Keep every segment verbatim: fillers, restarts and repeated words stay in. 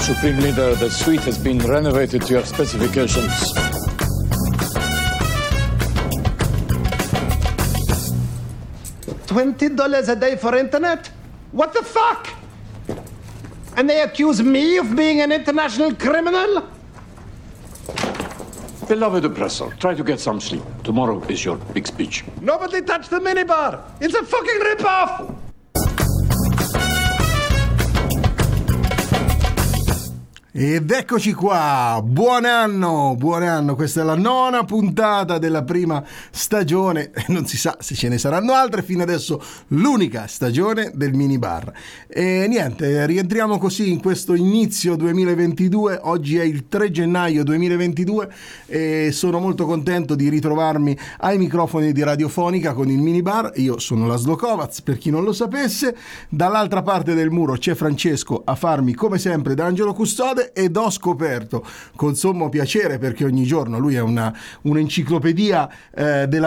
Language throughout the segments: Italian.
Supreme Leader, the suite has been renovated to your specifications. Twenty dollars a day for internet? What the fuck? And they accuse me of being an international criminal? Beloved oppressor, try to get some sleep. Tomorrow is your big speech. Nobody touched the minibar! It's a fucking rip-off! Ed eccoci qua, buon anno, buon anno, questa è la nona puntata della prima stagione, non si sa se ce ne saranno altre, fino adesso l'unica stagione del minibar. E niente, rientriamo così in questo inizio duemilaventidue, oggi è il tre gennaio duemilaventidue e sono molto contento di ritrovarmi ai microfoni di Radiofonica con il minibar. Io sono Laszlo Kovacs, per chi non lo sapesse, dall'altra parte del muro c'è Francesco a farmi come sempre da angelo custode, ed ho scoperto con sommo piacere, perché ogni giorno lui è una un'enciclopedia eh, della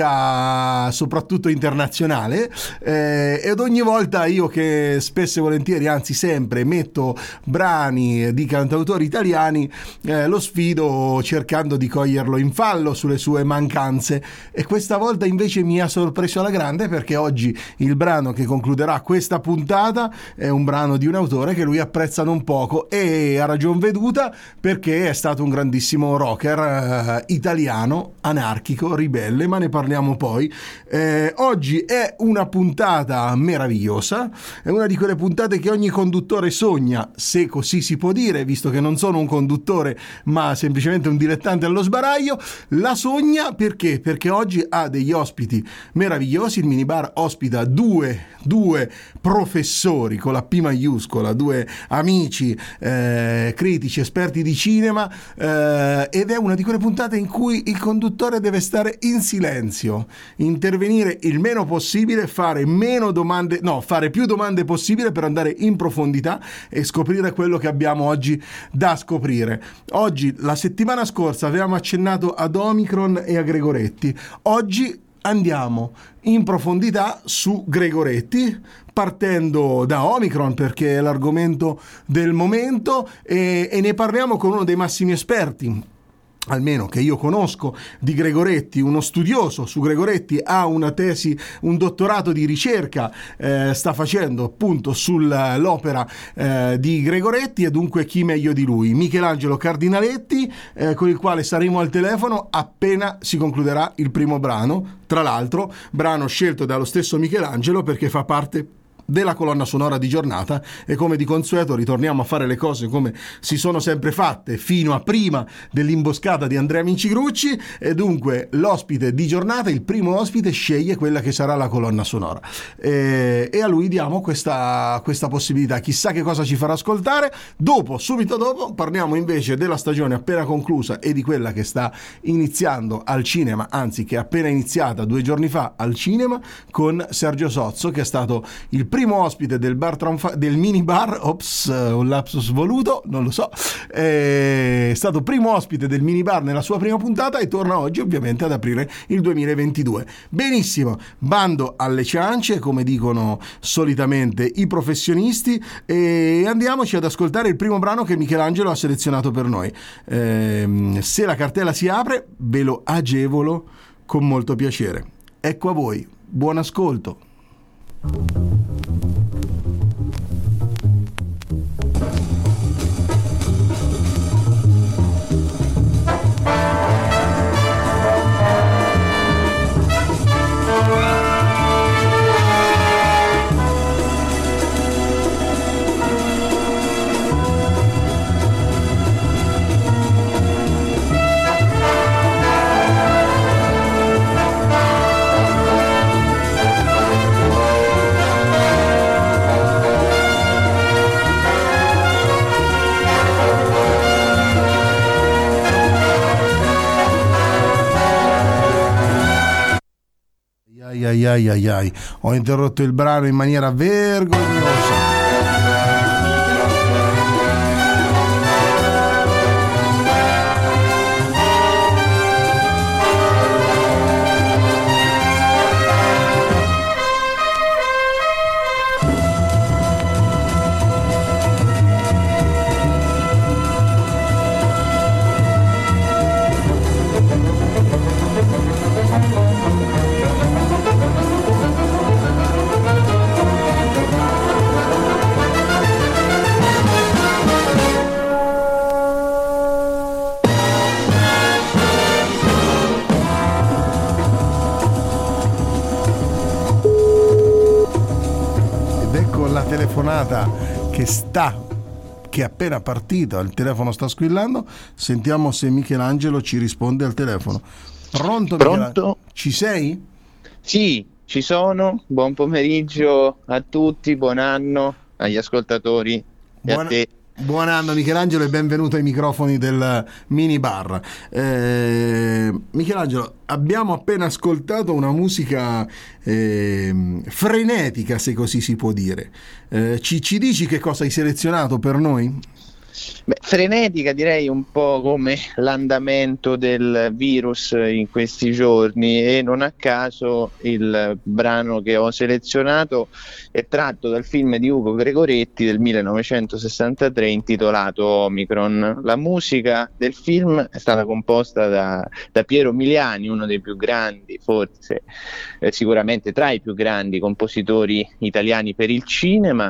musica soprattutto internazionale, eh, ed ogni volta io che spesso e volentieri, anzi sempre, metto brani di cantautori italiani, eh, lo sfido cercando di coglierlo in fallo sulle sue mancanze, e questa volta invece mi ha sorpreso alla grande, perché oggi il brano che concluderà questa puntata è un brano di un autore che lui apprezza non poco, e a ragion veduta, perché è stato un grandissimo rocker eh, italiano, anarchico, ribelle, ma ne parliamo poi. Eh, oggi è una puntata meravigliosa, è una di quelle puntate che ogni conduttore sogna, se così si può dire, visto che non sono un conduttore ma semplicemente un dilettante allo sbaraglio. La sogna perché? Perché oggi ha degli ospiti meravigliosi. Il minibar ospita due, due professori con la P maiuscola, due amici eh, critici, esperti di cinema, eh, ed è una di quelle puntate in cui il conduttore deve stare in silenzio, intervenire il meno possibile, fare meno domande, no, fare più domande possibile per andare in profondità e scoprire quello che abbiamo oggi da scoprire. Oggi, la settimana scorsa avevamo accennato ad Omicron e a Gregoretti, oggi andiamo in profondità su Gregoretti, partendo da Omicron perché è l'argomento del momento, e, e ne parliamo con uno dei massimi esperti, almeno che io conosco, di Gregoretti, uno studioso su Gregoretti, ha una tesi, un dottorato di ricerca, eh, sta facendo appunto sull'opera eh, di Gregoretti, e dunque chi meglio di lui? Michelangelo Cardinaletti, eh, con il quale saremo al telefono appena si concluderà il primo brano, tra l'altro brano scelto dallo stesso Michelangelo perché fa parte della colonna sonora di giornata, e come di consueto ritorniamo a fare le cose come si sono sempre fatte fino a prima dell'imboscata di Andrea Mincigrucci, e dunque l'ospite di giornata, il primo ospite, sceglie quella che sarà la colonna sonora, e, e a lui diamo questa, questa possibilità. Chissà che cosa ci farà ascoltare. Dopo, subito dopo, parliamo invece della stagione appena conclusa e di quella che sta iniziando al cinema, anzi che è appena iniziata due giorni fa al cinema, con Sergio Sozzo, che è stato il primo ospite del bar Tronfa- del minibar, ops, un lapsus voluto, non lo so, è stato primo ospite del minibar nella sua prima puntata e torna oggi ovviamente ad aprire il duemilaventidue. Benissimo, bando alle ciance, come dicono solitamente i professionisti, e andiamoci ad ascoltare il primo brano che Michelangelo ha selezionato per noi. Ehm, se la cartella si apre, ve lo agevolo con molto piacere. Ecco a voi, buon ascolto. Ai ai ai ai ai, ho interrotto il brano in maniera vergognosa. telefonata che sta che è appena partita, il telefono sta squillando. Sentiamo se Michelangelo ci risponde al telefono. Pronto? Pronto? Ci sei? Sì, ci sono. Buon pomeriggio a tutti, buon anno agli ascoltatori e Buona... a te. Buon anno Michelangelo e benvenuto ai microfoni del mini bar. eh, Michelangelo, abbiamo appena ascoltato una musica eh, frenetica, se così si può dire. eh, ci, ci dici che cosa hai selezionato per noi? Beh, frenetica direi un po' come l'andamento del virus in questi giorni, e non a caso il brano che ho selezionato è tratto dal film di Ugo Gregoretti del millenovecentosessantatré intitolato Omicron. La musica del film è stata composta da, da Piero Miliani, uno dei più grandi, forse eh, sicuramente tra i più grandi compositori italiani per il cinema,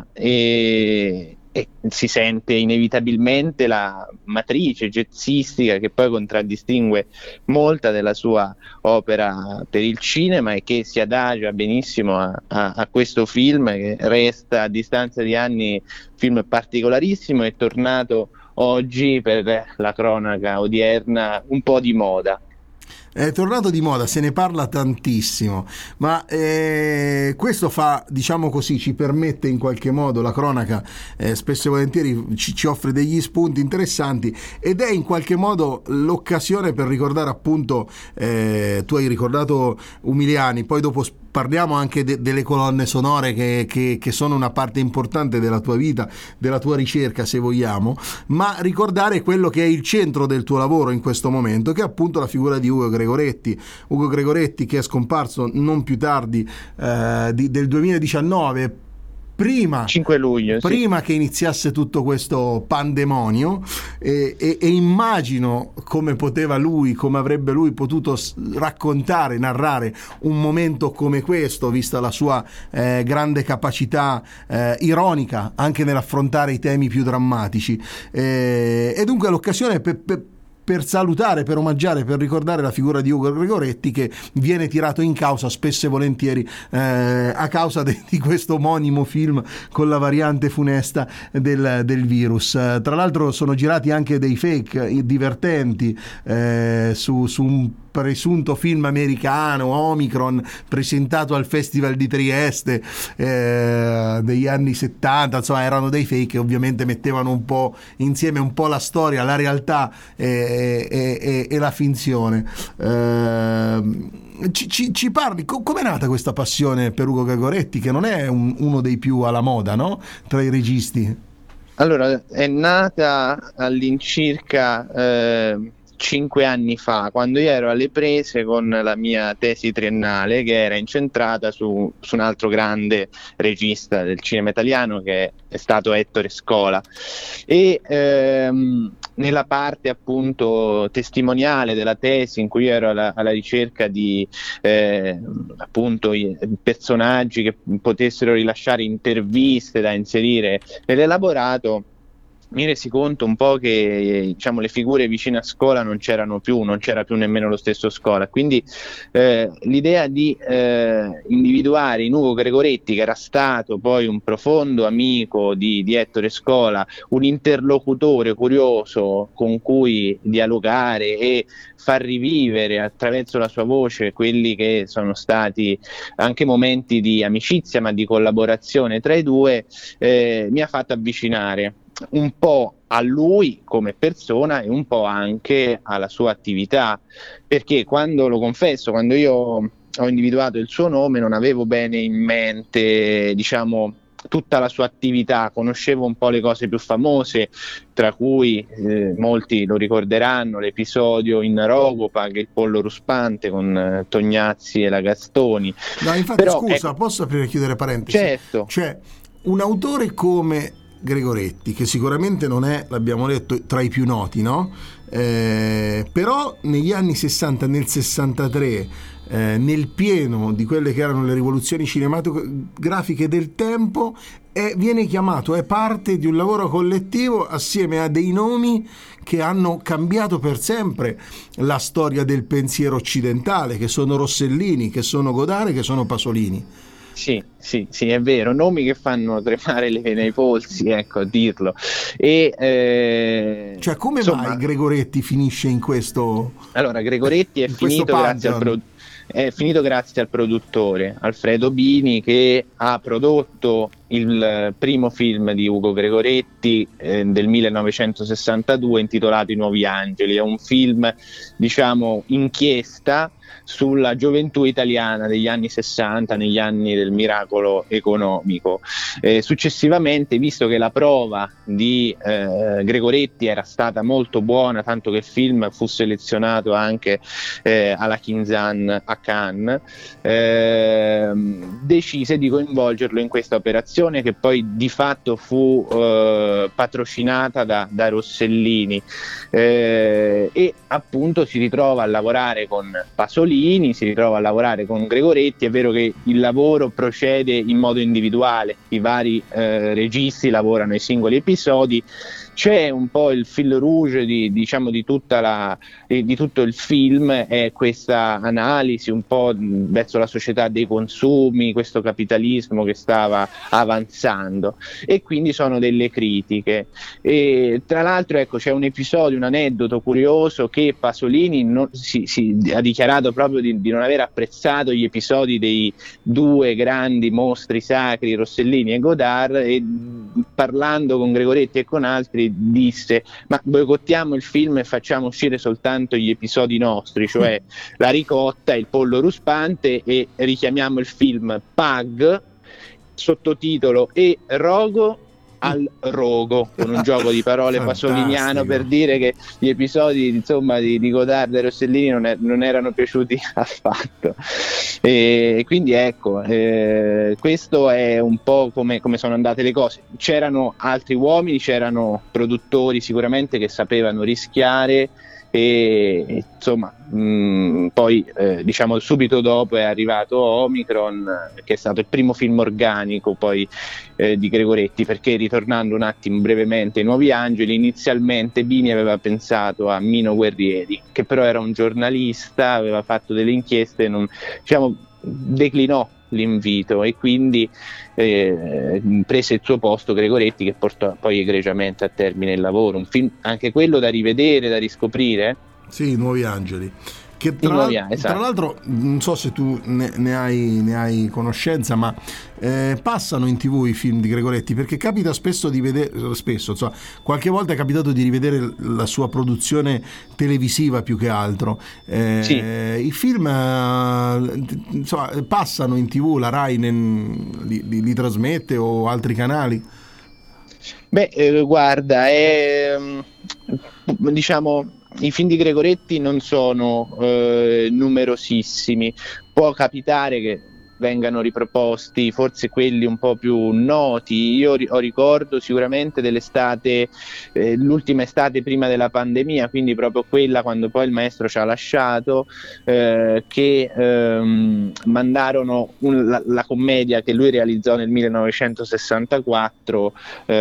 e E si sente inevitabilmente la matrice jazzistica che poi contraddistingue molta della sua opera per il cinema e che si adagia benissimo a, a, a questo film, che resta a distanza di anni film particolarissimo e tornato oggi per la cronaca odierna un po' di moda. È tornato di moda, se ne parla tantissimo, ma eh, questo fa, diciamo così, ci permette in qualche modo, la cronaca eh, spesso e volentieri ci, ci offre degli spunti interessanti, ed è in qualche modo l'occasione per ricordare, appunto, eh, tu hai ricordato Umiliani, poi dopo parliamo anche de- delle colonne sonore che, che, che sono una parte importante della tua vita, della tua ricerca, se vogliamo, ma ricordare quello che è il centro del tuo lavoro in questo momento, che è appunto la figura di Ugo Gregoretti. Ugo Gregoretti, che è scomparso non più tardi eh, di, del duemiladiciannove, prima, cinque luglio, prima sì. che iniziasse tutto questo pandemonio, e, e, e immagino come poteva lui, come avrebbe lui potuto raccontare, narrare un momento come questo, vista la sua eh, grande capacità eh, ironica anche nell'affrontare i temi più drammatici, eh, e dunque l'occasione per, per per salutare, per omaggiare, per ricordare la figura di Ugo Gregoretti, che viene tirato in causa spesso e volentieri eh, a causa de, di questo omonimo film con la variante funesta del, del virus. Uh, tra l'altro sono girati anche dei fake divertenti eh, su, su un presunto film americano, Omicron, presentato al Festival di Trieste eh, degli anni settanta. Insomma, erano dei fake che ovviamente mettevano un po' insieme un po' la storia, la realtà e, e, e, e la finzione. Eh, ci, ci, ci parli, co- com'è nata questa passione per Ugo Gregoretti, che non è un, uno dei più alla moda, no? Tra i registi? Allora, è nata all'incirca eh, cinque anni fa, quando io ero alle prese con la mia tesi triennale, che era incentrata su, su un altro grande regista del cinema italiano, che è stato Ettore Scola, e ehm, nella parte appunto testimoniale della tesi, in cui io ero alla, alla ricerca di eh, appunto i personaggi che potessero rilasciare interviste da inserire nell'elaborato, mi resi conto un po' che diciamo le figure vicine a Scola non c'erano più, non c'era più nemmeno lo stesso Scola, quindi eh, l'idea di eh, individuare in Ugo Gregoretti, che era stato poi un profondo amico di, di Ettore Scola, un interlocutore curioso con cui dialogare e far rivivere attraverso la sua voce quelli che sono stati anche momenti di amicizia ma di collaborazione tra i due, eh, mi ha fatto avvicinare un po' a lui come persona e un po' anche alla sua attività, perché quando, lo confesso, quando io ho individuato il suo nome non avevo bene in mente, diciamo, tutta la sua attività. Conoscevo un po' le cose più famose, tra cui eh, molti lo ricorderanno, l'episodio in Rogopag, il pollo ruspante con eh, Tognazzi e la Gastoni. No, infatti, Però, scusa, ecco, posso aprire e chiudere parentesi? Certo. Cioè, un autore come Gregoretti, che sicuramente non è, l'abbiamo detto, tra i più noti, no? Eh, però negli anni sessanta, nel sessantatré, eh, nel pieno di quelle che erano le rivoluzioni cinematografiche del tempo, è, viene chiamato, è parte di un lavoro collettivo assieme a dei nomi che hanno cambiato per sempre la storia del pensiero occidentale, che sono Rossellini, che sono Godard, che sono Pasolini. Sì. sì, sì, è vero, nomi che fanno tremare le vene ai polsi, ecco, a dirlo. E, eh, cioè, come insomma, mai Gregoretti finisce in questo? Allora, Gregoretti è in questo finito grazie al pantheon? pro- è finito grazie al produttore Alfredo Bini, che ha prodotto il primo film di Ugo Gregoretti eh, del millenovecentosessantadue intitolato I Nuovi Angeli. È un film, diciamo, inchiesta sulla gioventù italiana degli anni sessanta, negli anni del miracolo economico. Eh, successivamente, visto che la prova di eh, Gregoretti era stata molto buona, tanto che il film fu selezionato anche eh, alla Kinzan a Cannes, eh, decise di coinvolgerlo in questa operazione, che poi di fatto fu eh, patrocinata da, da Rossellini, eh, e appunto si ritrova a lavorare con Pasolini, si ritrova a lavorare con Gregoretti. È vero che il lavoro procede in modo individuale, i vari eh, registi lavorano ai singoli episodi. C'è un po' il fil rouge di, diciamo, di, tutta la, di, di tutto il film, è questa analisi un po' verso la società dei consumi, questo capitalismo che stava avanzando, e quindi sono delle critiche. E tra l'altro, ecco, c'è un episodio, un aneddoto curioso, che Pasolini non, si, si, ha dichiarato proprio di, di non aver apprezzato gli episodi dei due grandi mostri sacri, Rossellini e Godard, e parlando con Gregoretti e con altri disse: ma boicottiamo il film e facciamo uscire soltanto gli episodi nostri, cioè la ricotta e il pollo ruspante, e richiamiamo il film Pug, sottotitolo E Rogo al rogo, con un gioco di parole pasoliniano, per dire che gli episodi, insomma, di, di Godard e Rossellini non, è, non erano piaciuti affatto. E quindi ecco, eh, questo è un po' come, come sono andate le cose. C'erano altri uomini, c'erano produttori sicuramente che sapevano rischiare, e insomma mh, poi eh, diciamo subito dopo è arrivato Omicron, che è stato il primo film organico poi eh, di Gregoretti, perché, ritornando un attimo brevemente ai Nuovi Angeli, inizialmente Bini aveva pensato a Mino Guerrieri, che però era un giornalista, aveva fatto delle inchieste, non, diciamo, declinò l'invito, e quindi eh, prese il suo posto Gregoretti, che portò poi egregiamente a termine il lavoro. Un film anche quello da rivedere, da riscoprire. Sì, I Nuovi Angeli. Che tra, Nuovi, l'al- esatto. tra l'altro, non so se tu ne, ne, hai, ne hai conoscenza, ma eh, passano in TV i film di Gregoretti, perché capita spesso di vedere, spesso, insomma, qualche volta è capitato di rivedere la sua produzione televisiva più che altro. Eh, sì. I film eh, insomma, passano in TV, la Rai ne, li, li, li trasmette, o altri canali? Beh, eh, guarda, è, diciamo, i film di Gregoretti non sono eh, numerosissimi. Può capitare che vengano riproposti forse quelli un po' più noti. Io ri- ho ricordo sicuramente dell'estate, eh, l'ultima estate prima della pandemia, quindi proprio quella quando poi il maestro ci ha lasciato, eh, che ehm, mandarono un, la, la commedia che lui realizzò nel millenovecentosessantaquattro,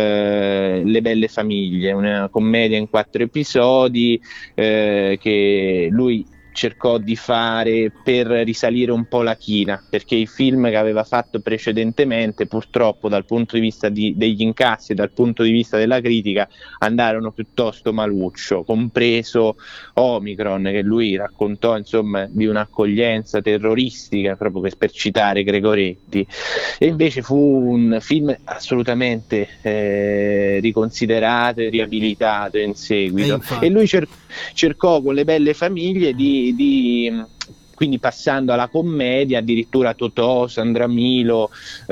eh, Le Belle Famiglie, una commedia in quattro episodi eh, che lui cercò di fare per risalire un po' la china, perché i film che aveva fatto precedentemente, purtroppo dal punto di vista di, degli incassi e dal punto di vista della critica, andarono piuttosto maluccio, compreso Omicron, che lui raccontò, insomma, di un'accoglienza terroristica, proprio per, per citare Gregoretti, e invece fu un film assolutamente eh, riconsiderato e riabilitato in seguito, e, e lui cer- cercò con Le Belle Famiglie di Di, quindi passando alla commedia, addirittura Totò, Sandra Milo,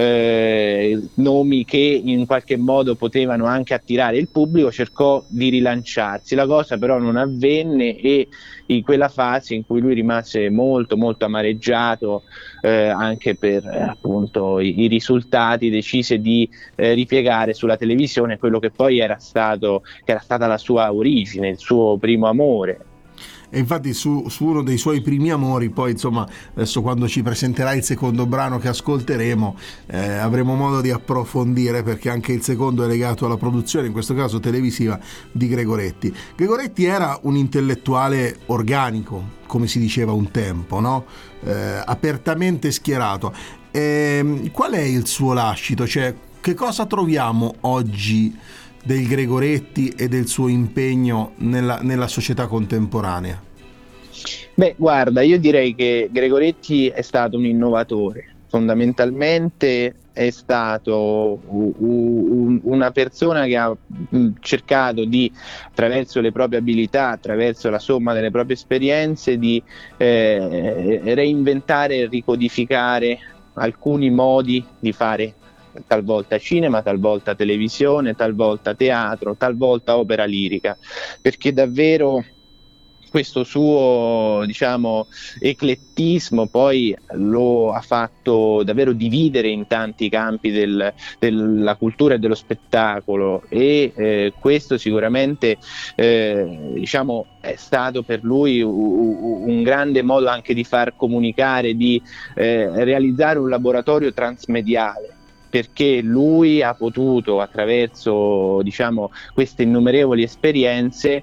eh, nomi che in qualche modo potevano anche attirare il pubblico, cercò di rilanciarsi. La cosa però non avvenne, e in quella fase in cui lui rimase molto molto amareggiato eh, anche per eh, appunto i, i risultati, decise di eh, ripiegare sulla televisione quello che poi era stato che era stata la sua origine, il suo primo amore. E infatti su, su uno dei suoi primi amori, poi insomma adesso quando ci presenterai il secondo brano che ascolteremo eh, avremo modo di approfondire, perché anche il secondo è legato alla produzione, in questo caso televisiva, di Gregoretti. Gregoretti era un intellettuale organico, come si diceva un tempo, no? Eh, apertamente schierato. ehm, qual è il suo lascito? Cioè, che cosa troviamo oggi del Gregoretti e del suo impegno nella, nella società contemporanea? Beh, guarda, io direi che Gregoretti è stato un innovatore. Fondamentalmente è stato una persona che ha cercato di, attraverso le proprie abilità, attraverso la somma delle proprie esperienze, di eh, reinventare e ricodificare alcuni modi di fare talvolta cinema, talvolta televisione, talvolta teatro, talvolta opera lirica, perché davvero questo suo, diciamo, eclettismo poi lo ha fatto davvero dividere in tanti campi del, della cultura e dello spettacolo, e eh, questo sicuramente eh, diciamo, è stato per lui un, un grande modo anche di far comunicare, di eh, realizzare un laboratorio transmediale, perché lui ha potuto, attraverso, diciamo, queste innumerevoli esperienze,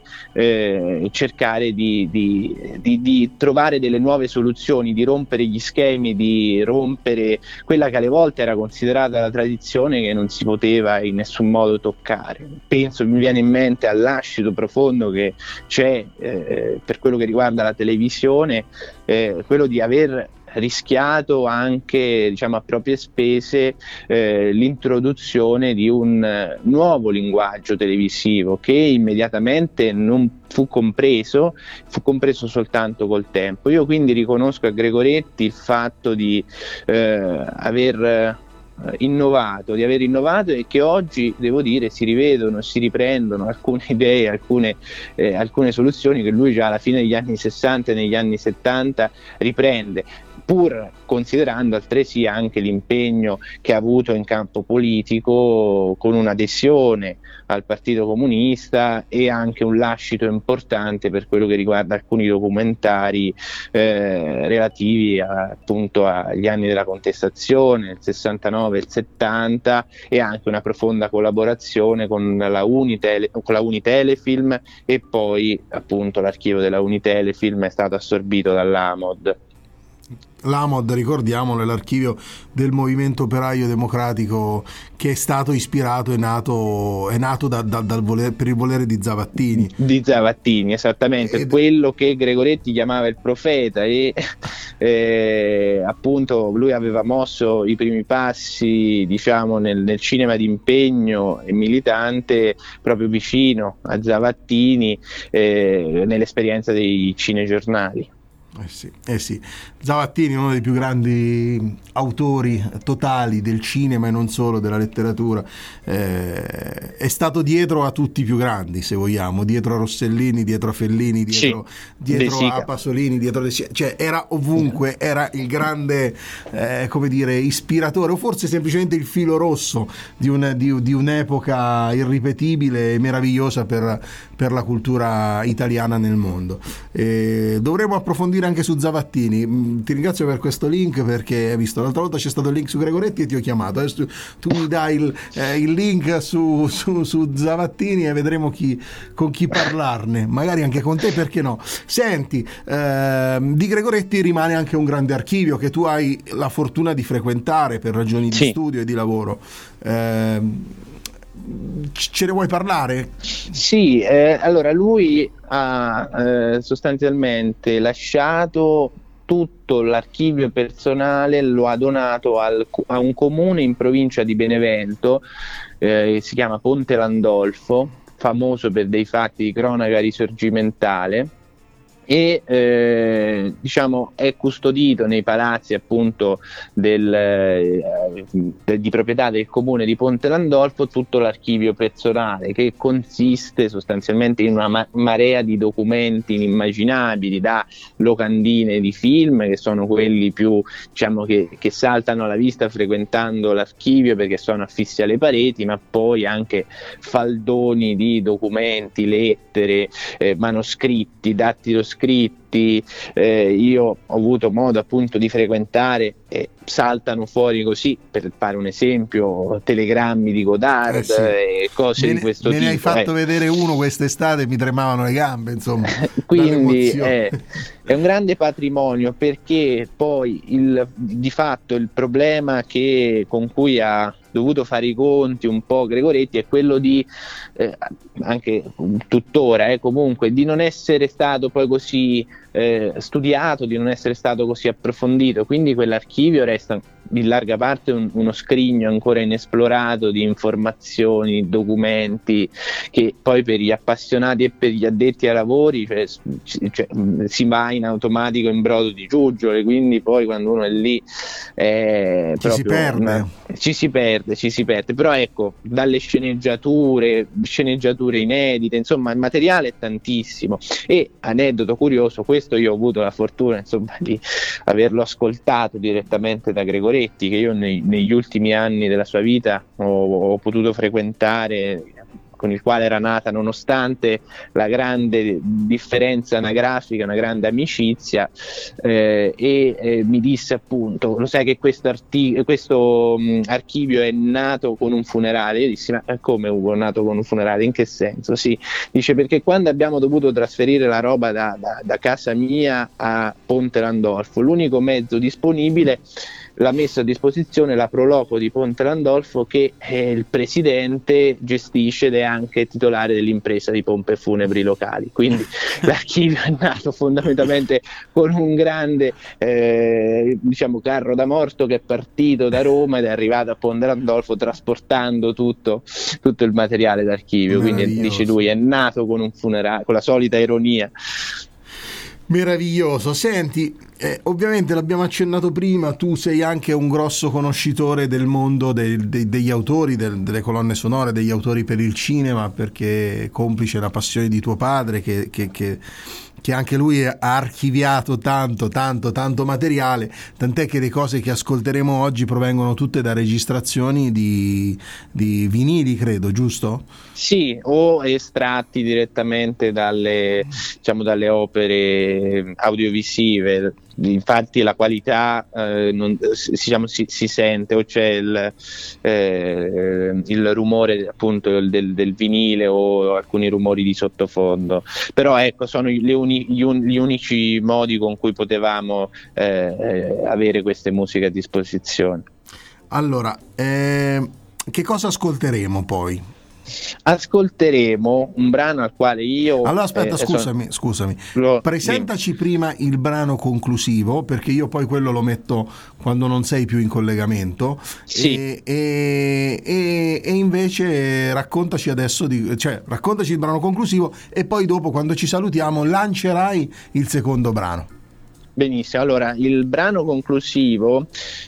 eh, cercare di, di, di, di trovare delle nuove soluzioni, di rompere gli schemi, di rompere quella che alle volte era considerata la tradizione, che non si poteva in nessun modo toccare. Penso, mi viene in mente al lascito profondo che c'è eh, per quello che riguarda la televisione, eh, quello di aver rischiato anche, diciamo, a proprie spese eh, l'introduzione di un eh, nuovo linguaggio televisivo che immediatamente non fu compreso, fu compreso soltanto col tempo. Io quindi riconosco a Gregoretti il fatto di eh, aver eh, innovato, di aver innovato e che oggi, devo dire, si rivedono, si riprendono alcune idee, alcune, eh, alcune soluzioni che lui già alla fine degli anni sessanta e negli anni settanta riprende, pur considerando altresì anche l'impegno che ha avuto in campo politico, con un'adesione al Partito Comunista e anche un lascito importante per quello che riguarda alcuni documentari eh, relativi a, appunto agli anni della contestazione, il sessantanove e il settanta, e anche una profonda collaborazione con la Unitele, con la Unitelefilm, e poi appunto l'archivio della Unitelefilm è stato assorbito dall'Amod. L'Amod, ricordiamolo, è l'archivio del Movimento Operaio Democratico, che è stato ispirato, è nato, è nato da, da, dal voler, per il volere di Zavattini. Di Zavattini, esattamente, Ed... quello che Gregoretti chiamava il profeta, e eh, appunto lui aveva mosso i primi passi, diciamo, nel, nel cinema di impegno e militante proprio vicino a Zavattini, eh, nell'esperienza dei cinegiornali. Eh sì, eh sì. Zavattini, uno dei più grandi autori totali del cinema e non solo, della letteratura, eh, è stato dietro a tutti i più grandi, se vogliamo, dietro a Rossellini, dietro a Fellini, dietro, sì, dietro a Pasolini, dietro De Sica. Cioè era ovunque, era il grande eh, come dire, ispiratore, o forse semplicemente il filo rosso di, un, di, di un'epoca irripetibile e meravigliosa per, per la cultura italiana nel mondo. Eh, dovremo approfondire anche su Zavattini. Ti ringrazio per questo link, perché hai visto, l'altra volta c'è stato il link su Gregoretti e ti ho chiamato, adesso tu, tu mi dai il, eh, il link su, su, su Zavattini e vedremo chi, con chi parlarne, magari anche con te, perché no. Senti, eh, di Gregoretti rimane anche un grande archivio che tu hai la fortuna di frequentare per ragioni di sì. studio e di lavoro. eh, Ce ne vuoi parlare? Sì, eh, allora lui ha eh, sostanzialmente lasciato tutto l'archivio personale, lo ha donato al, a un comune in provincia di Benevento, eh, si chiama Ponte Landolfo, famoso per dei fatti di cronaca risorgimentale, e eh, diciamo è custodito nei palazzi appunto del, eh, di proprietà del comune di Ponte Landolfo tutto l'archivio personale, che consiste sostanzialmente in una ma- marea di documenti inimmaginabili, da locandine di film, che sono quelli più, diciamo, che, che saltano alla vista frequentando l'archivio perché sono affissi alle pareti, ma poi anche faldoni di documenti, lettere, eh, manoscritti, dattilo manoscritti, eh, io ho avuto modo appunto di frequentare e saltano fuori così, per fare un esempio, telegrammi di Godard eh sì. e cose me di questo me tipo. Me ne hai fatto eh. vedere uno quest'estate, mi tremavano le gambe, insomma. Quindi è, è un grande patrimonio, perché poi il, di fatto il problema che, con cui ha dovuto fare i conti un po' Gregoretti è quello di eh, anche tuttora eh, comunque di non essere stato poi così eh, studiato, di non essere stato così approfondito, quindi quell'archivio resta in larga parte un, uno scrigno ancora inesplorato di informazioni, documenti che poi per gli appassionati e per gli addetti ai lavori cioè, cioè, si va in automatico in brodo di giuggiole, quindi poi quando uno è lì è ci si perde una, ci si perde, ci si perde, però ecco, dalle sceneggiature, sceneggiature inedite, insomma il materiale è tantissimo. E aneddoto curioso, questo io ho avuto la fortuna insomma di averlo ascoltato direttamente da Gregoretti, che io nei, negli ultimi anni della sua vita ho, ho potuto frequentare, con il quale era nata, nonostante la grande differenza anagrafica, una grande amicizia, eh, e eh, mi disse appunto, lo sai che questo, arti- questo mh, archivio è nato con un funerale? Io dissi, ma come Ugo, è nato con un funerale? In che senso? Sì, dice, perché quando abbiamo dovuto trasferire la roba da, da, da casa mia a Ponte Landolfo, l'unico mezzo disponibile l'ha messo a disposizione la Proloco di Ponte Landolfo, che eh, il presidente gestisce ed è anche titolare dell'impresa di pompe funebri locali, quindi l'archivio è nato fondamentalmente con un grande eh, diciamo carro da morto che è partito da Roma ed è arrivato a Ponte Landolfo trasportando tutto, tutto il materiale d'archivio, quindi dice lui è nato con un funerale, con la solita ironia. Meraviglioso. Senti, eh, ovviamente l'abbiamo accennato prima, tu sei anche un grosso conoscitore del mondo dei, dei, degli autori, del, delle colonne sonore, degli autori per il cinema, perché complice la passione di tuo padre che, che, che, che anche lui ha archiviato tanto, tanto, tanto materiale, tant'è che le cose che ascolteremo oggi provengono tutte da registrazioni di, di vinili, credo, giusto? Sì, o estratti direttamente dalle, diciamo, dalle opere audiovisive. Infatti la qualità eh, non, diciamo, si, si sente, o c'è il, eh, il rumore appunto del, del vinile o alcuni rumori di sottofondo, però ecco sono le uni, gli, un, gli unici modi con cui potevamo eh, avere queste musiche a disposizione. Allora, eh, che cosa ascolteremo poi? Ascolteremo un brano al quale io allora aspetta eh, scusami sono... scusami lo... presentaci sì. prima il brano conclusivo, perché io poi quello lo metto quando non sei più in collegamento, sì. e, e, e, e invece raccontaci adesso di, cioè raccontaci il brano conclusivo e poi dopo, quando ci salutiamo, lancerai il secondo brano. Benissimo, allora il brano conclusivo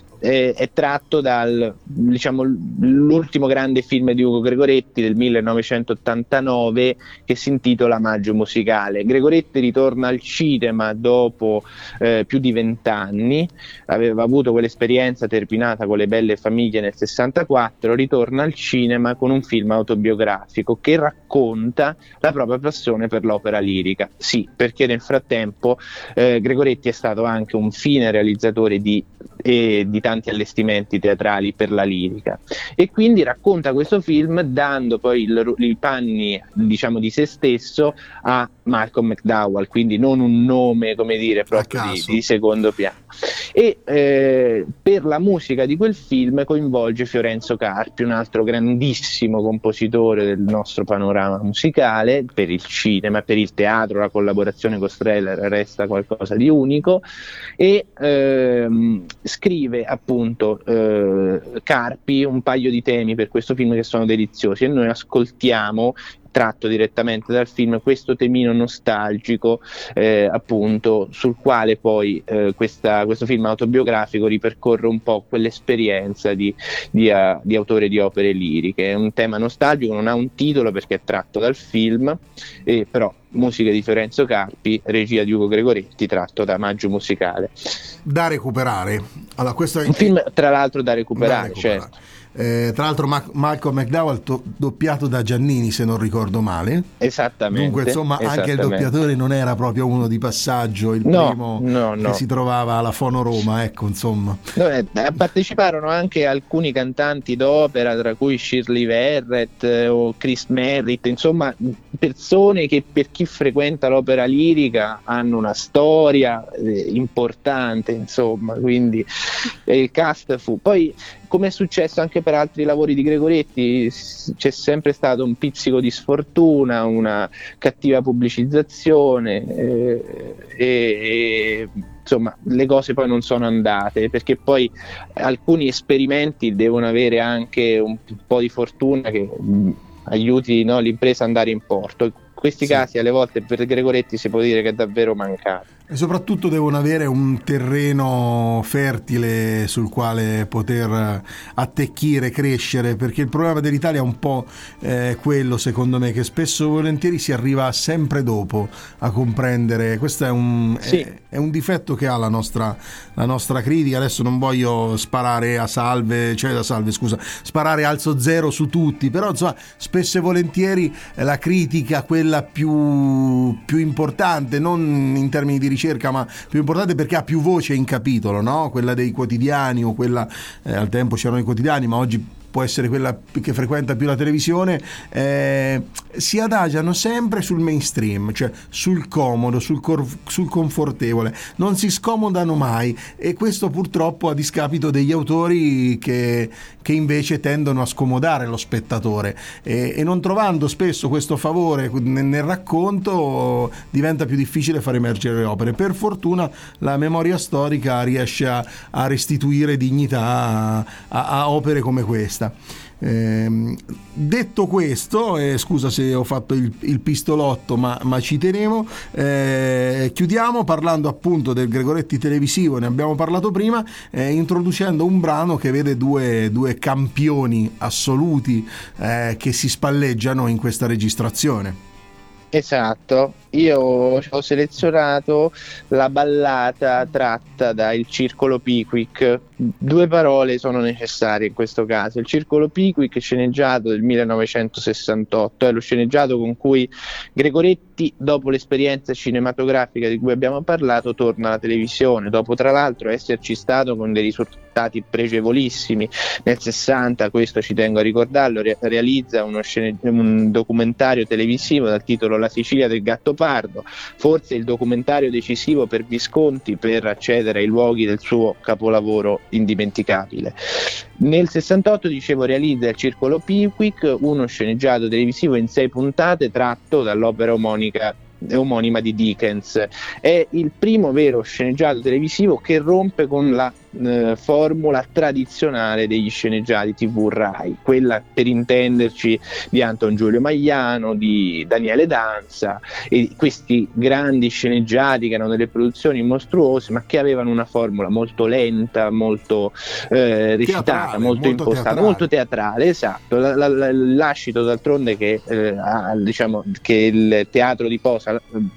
è tratto dal, diciamo, l'ultimo grande film di Ugo Gregoretti del millenovecentottantanove, che si intitola Maggio musicale. Gregoretti ritorna al cinema dopo eh, più di vent'anni, aveva avuto quell'esperienza terminata con Le belle famiglie nel sessantaquattro, ritorna al cinema con un film autobiografico che racconta la propria passione per l'opera lirica. Sì, perché nel frattempo eh, Gregoretti è stato anche un fine realizzatore di e di tanti allestimenti teatrali per la lirica, e quindi racconta questo film dando poi il, i panni, diciamo, di se stesso a Malcolm McDowell, quindi non un nome, come dire, proprio di, di secondo piano. E eh, per la musica di quel film coinvolge Fiorenzo Carpi, un altro grandissimo compositore del nostro panorama musicale, per il cinema, per il teatro. La collaborazione con Streller resta qualcosa di unico, e ehm, scrive appunto eh, Carpi un paio di temi per questo film che sono deliziosi, e noi ascoltiamo, tratto direttamente dal film, questo temino nostalgico eh, appunto, sul quale poi eh, questa, questo film autobiografico ripercorre un po' quell'esperienza di, di, uh, di autore di opere liriche. È un tema nostalgico, non ha un titolo perché è tratto dal film, eh, però musiche di Fiorenzo Carpi, regia di Ugo Gregoretti, tratto da Maggio musicale. Da recuperare. Allora, questo è un film tra l'altro da recuperare, da recuperare. certo. eh, tra l'altro Ma- Malcolm McDowell to- doppiato da Giannini, se non ricordo male. Esattamente. Dunque insomma anche il doppiatore non era proprio uno di passaggio, il no, primo no, che no. si trovava alla Fono Roma, ecco insomma. No, eh, parteciparono anche alcuni cantanti d'opera, tra cui Shirley Verrett eh, o Chris Merritt, insomma persone che per chi frequenta l'opera lirica hanno una storia eh, importante, insomma, quindi eh, il cast fu poi, come è successo anche per altri lavori di Gregoretti, c'è sempre stato un pizzico di sfortuna, una cattiva pubblicizzazione eh, e, e insomma le cose poi non sono andate, perché poi alcuni esperimenti devono avere anche un po' di fortuna che mh, aiuti, no, l'impresa ad andare in porto. In questi sì. casi alle volte per Gregoretti si può dire che è davvero mancato. E soprattutto devono avere un terreno fertile sul quale poter attecchire, crescere, perché il problema dell'Italia è un po' eh, quello, secondo me, che spesso e volentieri si arriva sempre dopo a comprendere. Questo è un, sì. è, è un difetto che ha la nostra, la nostra critica. Adesso non voglio sparare a salve, cioè a salve, scusa, sparare alzo zero su tutti, però insomma spesso e volentieri la critica, quella più, più importante, non in termini di ricerca, ma più importante perché ha più voce in capitolo, no? Quella dei quotidiani o quella eh, al tempo c'erano i quotidiani, ma oggi può essere quella che frequenta più la televisione, eh, si adagiano sempre sul mainstream, cioè sul comodo, sul, cor- sul confortevole, non si scomodano mai, e questo purtroppo a discapito degli autori che, che invece tendono a scomodare lo spettatore, e, e non trovando spesso questo favore nel, nel racconto diventa più difficile far emergere le opere. Per fortuna la memoria storica riesce a, a restituire dignità a, a, a opere come questa. Eh, detto questo, eh, scusa se ho fatto il, il pistolotto, ma, ma ci tenevo, eh, chiudiamo parlando appunto del Gregoretti televisivo, ne abbiamo parlato prima, eh, introducendo un brano che vede due, due campioni assoluti eh, che si spalleggiano in questa registrazione. Esatto, io ho selezionato la ballata tratta da Il Circolo Pickwick. Due parole sono necessarie in questo caso. Il Circolo Pickwick, sceneggiato del millenovecentosessantotto, è lo sceneggiato con cui Gregoretti, dopo l'esperienza cinematografica di cui abbiamo parlato, torna alla televisione, dopo tra l'altro esserci stato con dei risultati pregevolissimi. Nel sessanta, questo ci tengo a ricordarlo, re- realizza uno scene- un documentario televisivo dal titolo La Sicilia del Gattopardo, forse il documentario decisivo per Visconti per accedere ai luoghi del suo capolavoro indimenticabile. Nel sessantotto, dicevo, realizza Il Circolo Pickwick, uno sceneggiato televisivo in sei puntate tratto dall'opera omonica omonima di Dickens. È il primo vero sceneggiato televisivo che rompe con la eh, formula tradizionale degli sceneggiati tivù Rai, quella, per intenderci, di Anton Giulio Magliano, di Daniele Danza, e questi grandi sceneggiati che erano delle produzioni mostruose ma che avevano una formula molto lenta, molto eh, recitata, teatrale, molto, molto impostata, teatrale. molto teatrale, esatto. La, la, la, lascito d'altronde che, eh, ha, diciamo, che il teatro di posa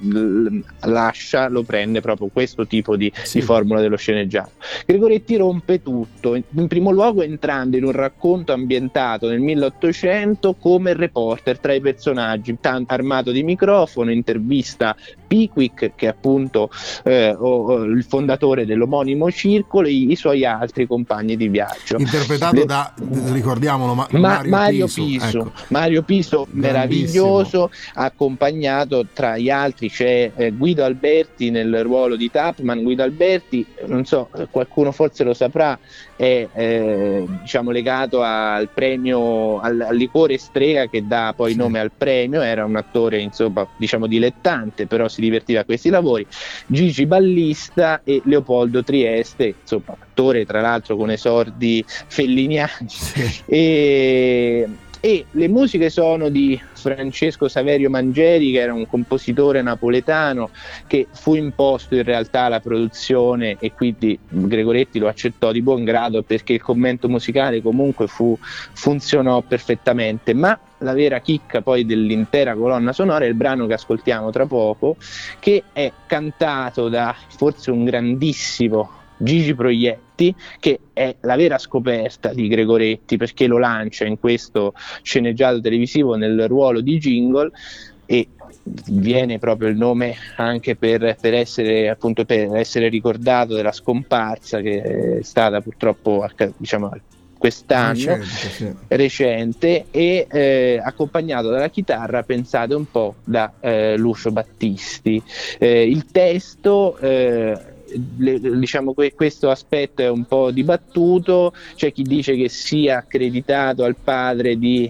lascia, lo prende proprio questo tipo di, sì. di formula dello sceneggiato. Gregoretti rompe tutto, in primo luogo entrando in un racconto ambientato nel milleottocento come reporter tra i personaggi, tanto armato di microfono, intervista Pickwick, che è appunto eh, o, o il fondatore dell'omonimo circolo, e i, i suoi altri compagni di viaggio, interpretato Le... da, ricordiamolo, ma, ma, Mario, Mario Piso, Piso, ecco. Mario Piso meraviglioso, accompagnato tra gli altri c'è eh, Guido Alberti nel ruolo di Tapman. Guido Alberti, non so, qualcuno forse lo saprà, è eh, diciamo legato al premio, al, al liquore Strega che dà poi sì. nome al premio. Era un attore, insomma, diciamo dilettante, però si divertiva a questi lavori. Gigi Ballista e Leopoldo Trieste, insomma, attore tra l'altro con esordi felliniani. Sì. E E le musiche sono di Francesco Saverio Mangieri, che era un compositore napoletano che fu imposto in realtà alla produzione, e quindi Gregoretti lo accettò di buon grado perché il commento musicale comunque fu, funzionò perfettamente. Ma la vera chicca poi dell'intera colonna sonora è il brano che ascoltiamo tra poco, che è cantato da forse un grandissimo Gigi Proietti, che è la vera scoperta di Gregoretti, perché lo lancia in questo sceneggiato televisivo nel ruolo di Jingle, e viene proprio il nome anche per, per essere appunto per essere ricordato della scomparsa che è stata purtroppo, diciamo, quest'anno recente, sì. recente e eh, accompagnato dalla chitarra, pensate un po', da eh, Lucio Battisti. Eh, il testo eh, Le, diciamo que- questo aspetto è un po' dibattuto, c'è chi dice che sia accreditato al padre di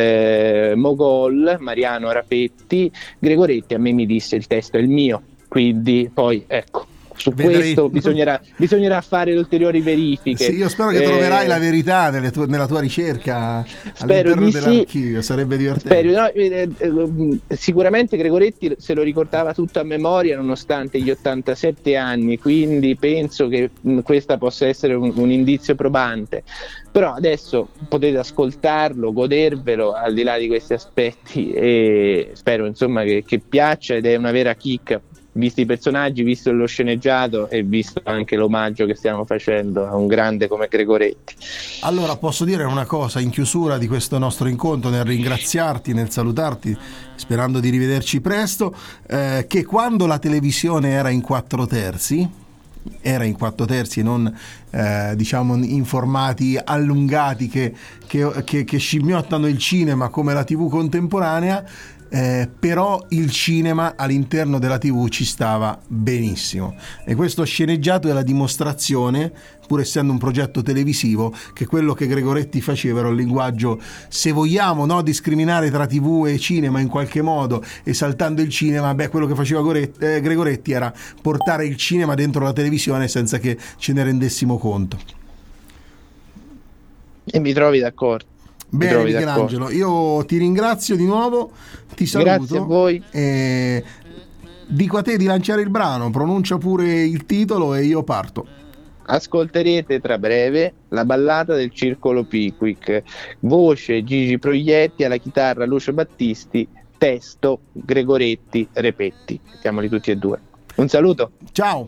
eh, Mogol, Mariano Rapetti. Gregoretti a me mi disse: il testo è il mio, quindi poi ecco, su Vedrei. questo bisognerà, bisognerà fare ulteriori verifiche. Sì, io spero che eh, troverai la verità nelle tu- nella tua ricerca spero all'interno di dell'archivio, sì. sarebbe divertente. Spero, no, eh, eh, sicuramente Gregoretti se lo ricordava tutto a memoria nonostante gli ottantasette anni, quindi penso che mh, questa possa essere un, un indizio probante. Però adesso potete ascoltarlo, godervelo al di là di questi aspetti, e spero insomma che, che piaccia, ed è una vera chicca, visti i personaggi, visto lo sceneggiato e visto anche l'omaggio che stiamo facendo a un grande come Gregoretti. Allora posso dire una cosa in chiusura di questo nostro incontro, nel ringraziarti, nel salutarti, sperando di rivederci presto, eh, che quando la televisione era in quattro terzi, era in quattro terzi e non eh, diciamo in formati allungati che, che, che, che scimmiottano il cinema come la tivù contemporanea, Eh, però il cinema all'interno della tivù ci stava benissimo, e questo sceneggiato è la dimostrazione, pur essendo un progetto televisivo, che quello che Gregoretti faceva era un linguaggio, se vogliamo, no, discriminare tra tivù e cinema in qualche modo, esaltando il cinema. Beh, quello che faceva Goretti, eh, Gregoretti era portare il cinema dentro la televisione senza che ce ne rendessimo conto. E mi trovi d'accordo? Bene Michelangelo, io ti ringrazio di nuovo, ti saluto. Grazie a voi. E dico a te di lanciare il brano, pronuncia pure il titolo e io parto. Ascolterete tra breve la ballata del Circolo Pickwick, voce Gigi Proietti, alla chitarra Lucio Battisti, testo Gregoretti, Repetti. Mettiamoli tutti e due. Un saluto. Ciao.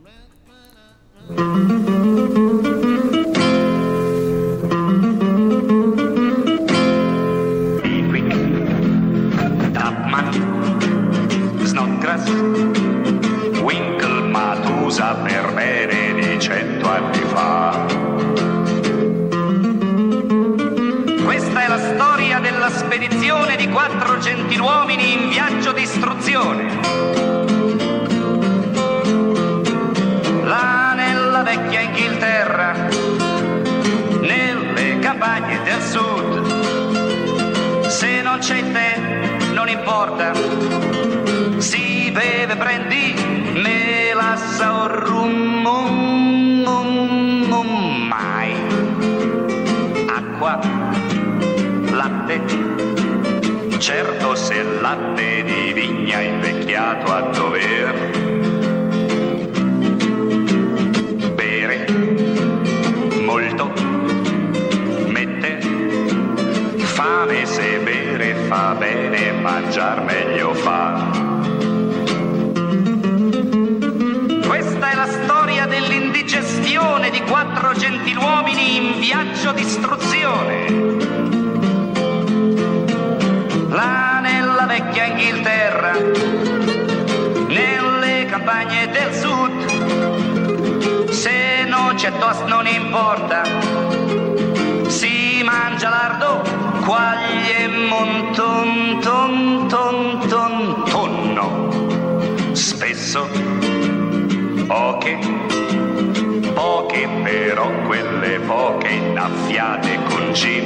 Snodgrass, Winkle, Matusa, per bene di cento anni fa. Questa è la storia della spedizione di quattro gentiluomini in viaggio di istruzione. Là nella vecchia Inghilterra, nelle campagne del sud, se non c'è te non importa, si beve, prendi melassa o rum, um, um, um, mai acqua, latte, certo se il latte di vigna invecchiato a dover bere molto, mette fame, se bere fa bene, mangiar meglio fa. Questa è la storia dell'indigestione di quattro gentiluomini in viaggio d'istruzione. Là nella vecchia Inghilterra, nelle campagne del sud, se non c'è toast non importa, si mangia lardo, quaglie, monton, ton, ton, ton, tonno. Spesso, poche, poche però quelle poche innaffiate con gin.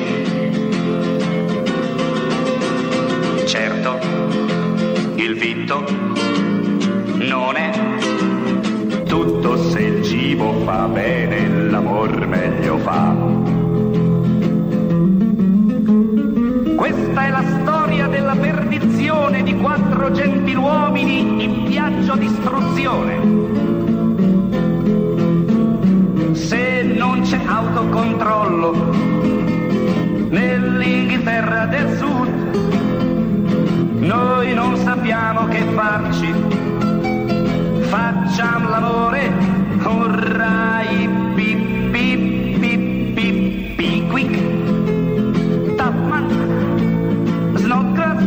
Certo, il vitto non è tutto, se il cibo fa bene, l'amor meglio fa. Questa è la storia della perdizione di quattro gentiluomini in viaggio d'istruzione. Se non c'è autocontrollo nell'Inghilterra del Sud, noi non sappiamo che farci. Facciamo l'amore, ora Sorellai, pip pip pip pip Pickwick, Tupman, Snodgrass,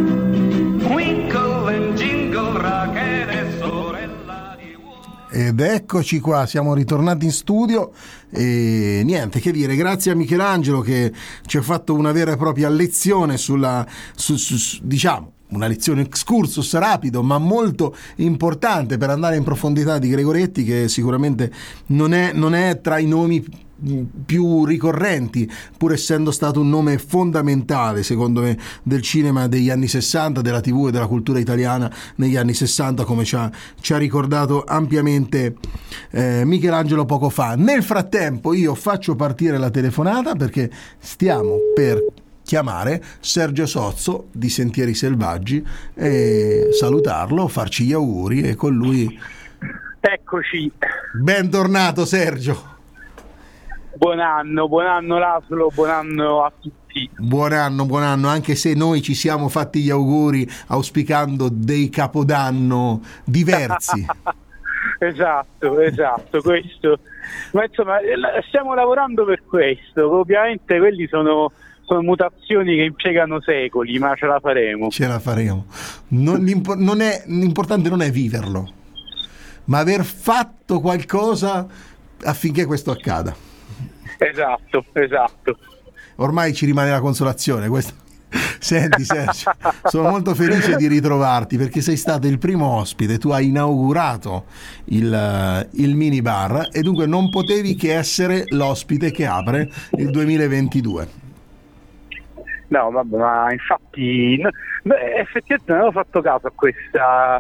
Winkle and Jingle, Rachele, sorella di uomo. Ed eccoci qua, siamo ritornati in studio e niente che dire, grazie a Michelangelo che ci ha fatto una vera e propria lezione sulla, su, su, su, diciamo, una lezione excursus rapido ma molto importante per andare in profondità di Gregoretti, che sicuramente non è, non è tra i nomi più ricorrenti, pur essendo stato un nome fondamentale secondo me del cinema degli anni sessanta, della tivù e della cultura italiana negli anni sessanta, come ci ha, ci ha ricordato ampiamente eh, Michelangelo poco fa. Nel frattempo io faccio partire la telefonata perché stiamo per chiamare Sergio Sozzo di Sentieri Selvaggi e salutarlo, farci gli auguri e con lui. Eccoci. Bentornato Sergio. Buon anno, buon anno Laszlo, buon anno a tutti. Buon anno, buon anno, anche se noi ci siamo fatti gli auguri auspicando dei capodanno diversi. Esatto, esatto, questo. Ma insomma, stiamo lavorando per questo, ovviamente quelli sono... sono mutazioni che impiegano secoli, ma ce la faremo. Ce la faremo. Non, non è, l'importante non è viverlo, ma aver fatto qualcosa affinché questo accada. Esatto, esatto. Ormai ci rimane la consolazione. Questo. Senti Sergio, sono molto felice di ritrovarti perché sei stato il primo ospite, tu hai inaugurato il, il minibar e dunque non potevi che essere l'ospite che apre il duemilaventidue. No, vabbè, ma infatti no, beh, effettivamente non avevo fatto caso a questa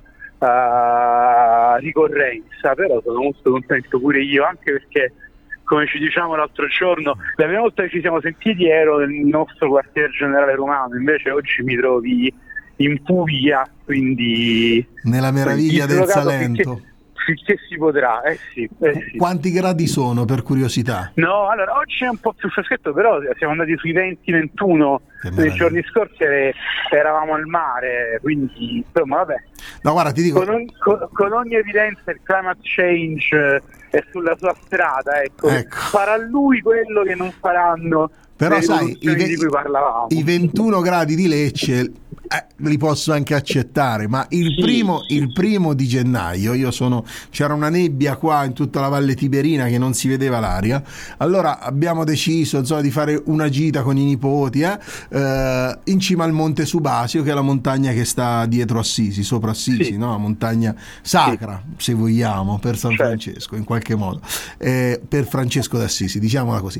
uh, ricorrenza, però sono molto contento pure io, anche perché, come ci diciamo l'altro giorno, la prima volta che ci siamo sentiti ero nel nostro quartier generale romano, invece oggi mi trovi in Puglia, quindi... Nella meraviglia del Salento. Finché, finché si potrà, eh sì, eh sì. Quanti gradi sono, per curiosità? No, allora oggi è un po' più freschetto, però siamo andati sui venti ventuno nei giorni scorsi, eravamo al mare, quindi insomma vabbè. No, guarda, ti dico, con, ogni, con, con ogni evidenza il climate change è sulla sua strada, ecco. ecco. Farà lui quello che non faranno. Però sai, i, ve- di cui parlavamo. i ventuno gradi di Lecce eh, li posso anche accettare, ma il, sì, primo, sì. il primo di gennaio io sono c'era una nebbia qua in tutta la Valle Tiberina che non si vedeva l'aria, allora abbiamo deciso insomma, di fare una gita con i nipoti eh, eh, in cima al Monte Subasio, che è la montagna che sta dietro Assisi, sopra Assisi, sì. no? La montagna sacra, sì. se vogliamo, per San Francesco in qualche modo, eh, per Francesco d'Assisi, diciamola così.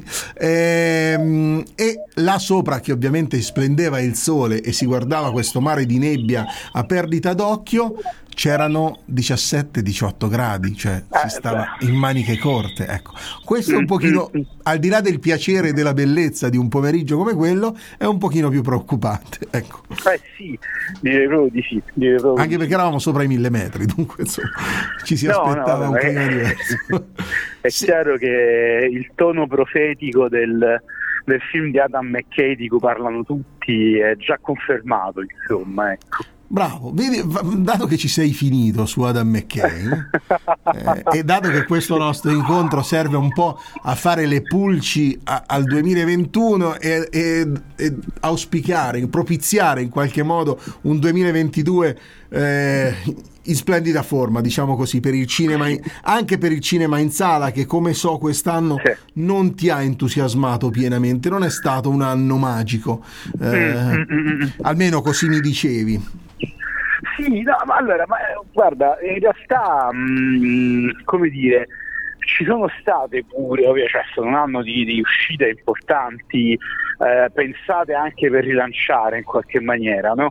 Eh, e là sopra, che ovviamente splendeva il sole e si guardava questo mare di nebbia a perdita d'occhio, c'erano diciassette diciotto gradi, cioè si stava in maniche corte, ecco. Questo è un pochino, al di là del piacere e della bellezza di un pomeriggio come quello, è un pochino più preoccupante, ecco. Eh sì, direi proprio di sì, direi proprio anche perché eravamo sopra i mille metri, dunque insomma ci si no, aspettava no, un clima è, diverso. È sì. Chiaro che il tono profetico del del film di Adam McKay di cui parlano tutti è già confermato, insomma, ecco. Bravo, vedi, dato che ci sei finito su Adam McKay eh, e dato che questo nostro incontro serve un po' a fare le pulci a, al duemilaventuno e, e, e auspicare, propiziare in qualche modo un duemilaventidue eh, in splendida forma, diciamo così, per il cinema, anche per il cinema in sala, che come so quest'anno sì. non ti ha entusiasmato pienamente, non è stato un anno magico, eh, almeno così mi dicevi. Sì, no, ma allora, ma, guarda, in realtà, mh, come dire, ci sono state pure, ovvio, cioè, è stato un anno di, di uscite importanti, eh, pensate anche per rilanciare in qualche maniera, no?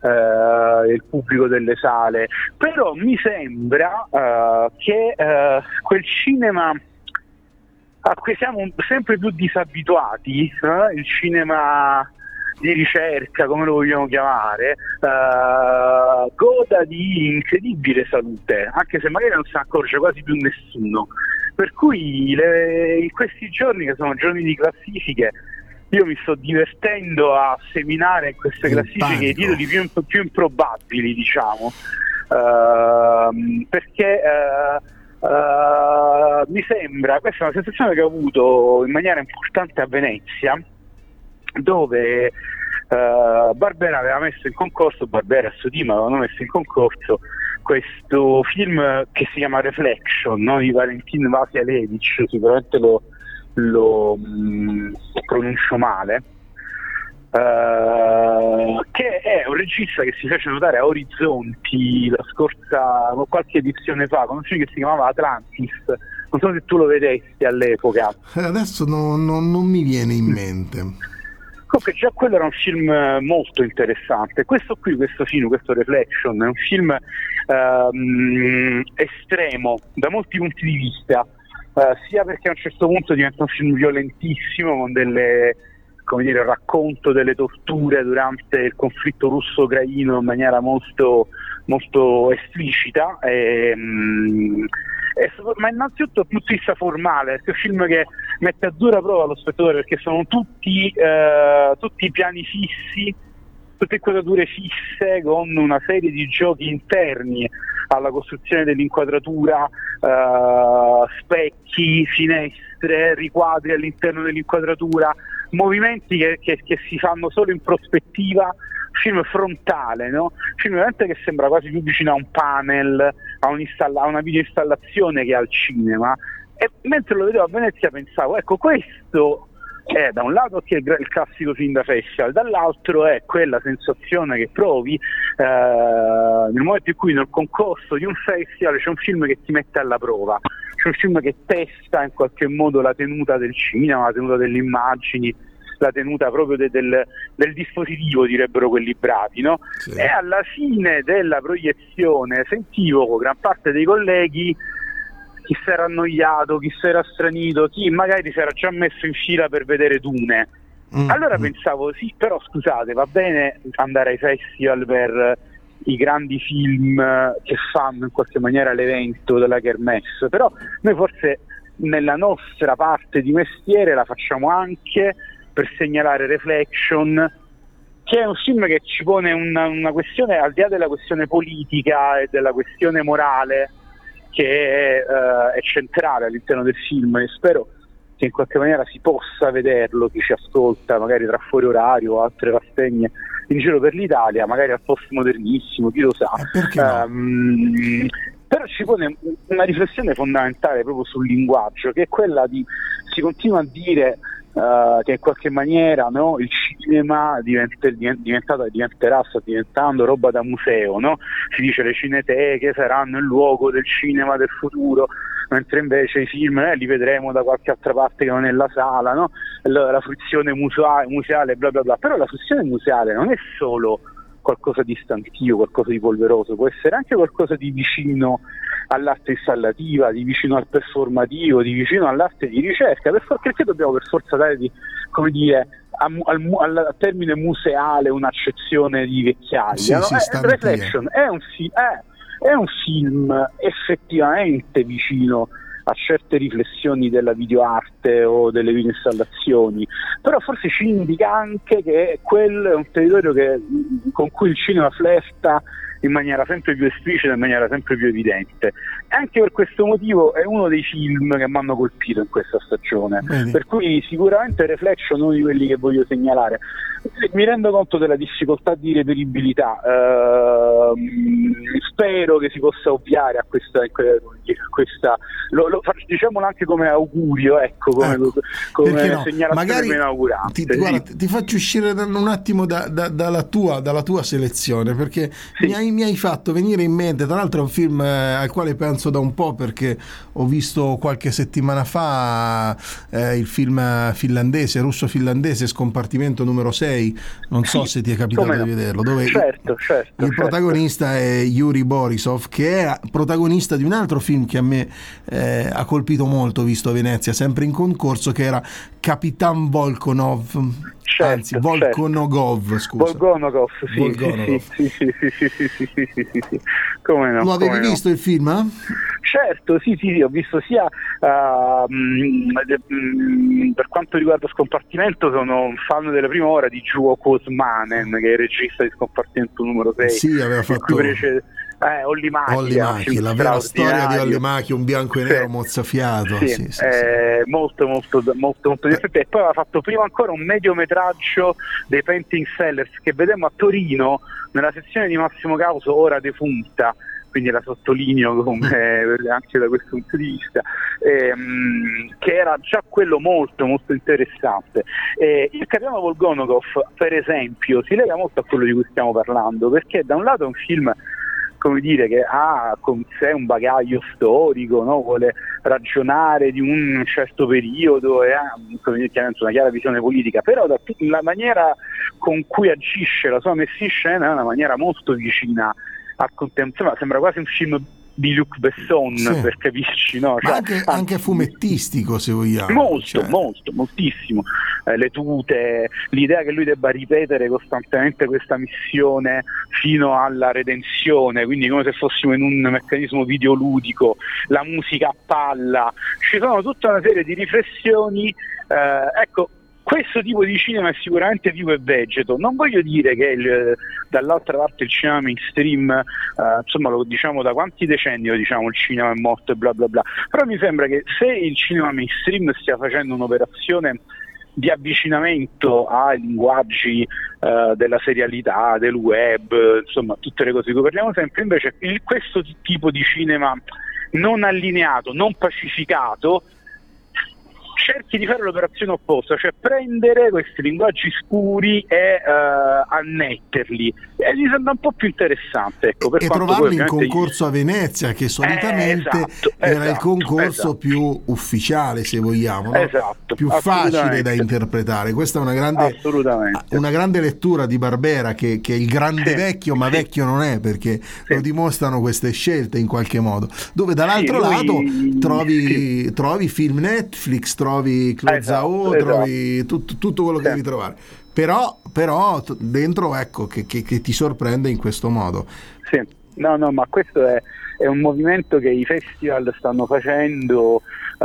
Uh, il pubblico delle sale, però mi sembra uh, che uh, quel cinema a cui siamo sempre più disabituati, uh, il cinema di ricerca, come lo vogliamo chiamare, uh, goda di incredibile salute, anche se magari non se ne accorge quasi più nessuno, per cui le, in questi giorni, che sono giorni di classifiche, io mi sto divertendo a seminare in queste classifiche i titoli più, più improbabili, diciamo, uh, perché uh, Uh, mi sembra, questa è una sensazione che ho avuto in maniera importante a Venezia, dove uh, Barbera aveva messo in concorso, Barbera e Sodima avevano messo in concorso questo film che si chiama Reflection, no? Di Valentin Vasilevich, sicuramente lo, lo mh, pronuncio male, uh, che è un regista che si fece notare a Orizzonti la scorsa, qualche edizione fa, con un film che si chiamava Atlantis. Non so se tu lo vedesti all'epoca. Adesso no, no, non mi viene in mente. Comunque già quello era un film molto interessante. Questo qui, questo film, questo Reflection, è un film ehm, estremo da molti punti di vista, eh, sia perché a un certo punto diventa un film violentissimo, con delle, come dire, il racconto delle torture durante il conflitto russo-ucraino in maniera molto, molto esplicita, e, mh, e, ma innanzitutto dal punto di vista formale, perché è un film che mette a dura prova lo spettatore, perché sono tutti, eh, tutti piani fissi, tutte quadrature fisse, con una serie di giochi interni alla costruzione dell'inquadratura, eh, specchi, finestre, riquadri all'interno dell'inquadratura, movimenti che, che, che si fanno solo in prospettiva, film frontale, no? Film veramente che sembra quasi più vicino a un panel, a, un'installa- a una videoinstallazione che al cinema. E mentre lo vedevo a Venezia pensavo, ecco, questo è da un lato che è il classico film da festival, dall'altro è quella sensazione che provi eh, nel momento in cui nel concorso di un festival c'è un film che ti mette alla prova, c'è un film che testa in qualche modo la tenuta del cinema, la tenuta delle immagini, la tenuta proprio de- del, del dispositivo, direbbero quelli bravi, no? Sì. E alla fine della proiezione sentivo gran parte dei colleghi chi si era annoiato, chi si era stranito, chi magari si era già messo in fila per vedere Dune. Mm. Allora pensavo, sì, però scusate, va bene andare ai festival per i grandi film che fanno in qualche maniera l'evento della Kermesse, però noi forse nella nostra parte di mestiere la facciamo anche per segnalare Reflection, che è un film che ci pone una, una questione, al di là della questione politica e della questione morale, che è, uh, è centrale all'interno del film, e spero che in qualche maniera si possa vederlo, chi ci ascolta magari tra fuori orario o altre rassegne in giro per l'Italia, magari al postmodernissimo, chi lo sa. Perché no? um, però ci pone una riflessione fondamentale proprio sul linguaggio, che è quella di, si continua a dire Uh, che in qualche maniera, no, il cinema diventa, diventato, diventerà, sta diventando roba da museo, no? Si dice le cineteche saranno il luogo del cinema del futuro, mentre invece i film eh, li vedremo da qualche altra parte che non è la sala, no? La, la fruizione museale, museale bla bla bla. Però la fruizione museale non è solo qualcosa di stantio, qualcosa di polveroso, può essere anche qualcosa di vicino all'arte installativa, di vicino al performativo, di vicino all'arte di ricerca, perché dobbiamo per forza dare, di, come dire, al, al, al termine museale un'accezione di vecchiaia, sì, no? Sì, eh, Reflection è un, fi- è, è un film effettivamente vicino a certe riflessioni della videoarte o delle videoinstallazioni, però forse ci indica anche che quello è un territorio che, con cui il cinema flirta in maniera sempre più esplicita, in maniera sempre più evidente. E anche per questo motivo è uno dei film che mi hanno colpito in questa stagione. Bene. Per cui sicuramente Reflection è uno di quelli che voglio segnalare. Mi rendo conto della difficoltà di reperibilità, uh, spero che si possa ovviare a questa, a questa lo, lo, diciamolo anche come augurio, ecco, come, ecco, come no? segnalazione inaugurante. Ti, sì. Guarda, ti faccio uscire un attimo da, da, dalla, tua, dalla tua selezione, perché sì. mi, hai, mi hai fatto venire in mente, tra l'altro è un film eh, al quale penso da un po', perché ho visto qualche settimana fa eh, il film finlandese, russo-finlandese, Scompartimento numero sei, non so se ti è capitato no. di vederlo, dove certo, certo, il certo. protagonista è Yuri Borisov, che è protagonista di un altro film che a me eh, ha colpito molto, visto a Venezia, sempre in concorso, che era Capitan Volkonov. Certo, Anzi, Volkonogov, certo. scusa. Volkonogov, sì, Volkonogov. Sì, sì, sì, sì, sì, sì, sì, sì, sì, sì. Come no? Lo avevi come visto no. il film? Eh? Certo, sì, sì, sì, ho visto sia uh, mh, mh, per quanto riguarda Scompartimento, sono un fan della prima ora di Juho Kuosmanen, che è il regista di Scompartimento numero sei. Sì, aveva fatto Prece- Eh, Olli Macchi, Olli Macchi, la vera storia di Olli Macchi, un bianco e nero sì. mozzafiato. Sì, sì, sì, eh, sì. Molto, molto, molto, molto divertente. E poi aveva fatto prima ancora un mediometraggio dei Painting Sellers che vedemmo a Torino nella sezione di Massimo Causo, ora defunta, quindi la sottolineo come, anche da questo punto di vista, ehm, che era già quello molto molto interessante. Eh, il Capitano Volgonokov, per esempio, si lega molto a quello di cui stiamo parlando, perché da un lato è un film, come dire, che ha con sé un bagaglio storico, no? Vuole ragionare di un certo periodo e ha, come dire, una chiara visione politica, però da, la maniera con cui agisce, la sua messa in scena è una maniera molto vicina a contemporanea, sembra quasi un film di Luc Besson, sì, per capirci, no? Cioè, ma anche, anche fumettistico, se vogliamo. Molto, cioè. molto, moltissimo. Eh, le tute, l'idea che lui debba ripetere costantemente questa missione fino alla redenzione, quindi come se fossimo in un meccanismo videoludico, la musica a palla, ci sono tutta una serie di riflessioni, eh, ecco. Questo tipo di cinema è sicuramente vivo e vegeto. Non voglio dire che il, dall'altra parte il cinema mainstream, eh, insomma lo diciamo da quanti decenni lo diciamo il cinema è morto e bla bla bla, però mi sembra che se il cinema mainstream stia facendo un'operazione di avvicinamento ai linguaggi eh, della serialità, del web, insomma tutte le cose di cui parliamo sempre, invece il, questo tipo di cinema non allineato, non pacificato, cerchi di fare l'operazione opposta, cioè prendere questi linguaggi scuri e uh, annetterli, e mi sembra un po' più interessante, ecco, per e trovarlo in concorso a Venezia, che solitamente eh, esatto, era esatto, il concorso esatto. più ufficiale, se vogliamo, no? Esatto, più facile da interpretare. Questa è una grande, una grande lettura di Barbera, che, che è il grande sì, vecchio, ma sì. vecchio non è, perché sì. lo dimostrano queste scelte in qualche modo, dove dall'altro sì, lato lui... trovi, sì. trovi film Netflix, trovi Claude esatto, Zhao, esatto. trovi tutto, tutto quello che sì. devi trovare, però, però dentro ecco che, che, che ti sorprende in questo modo. Sì, no, no, ma questo è, è un movimento che i festival stanno facendo.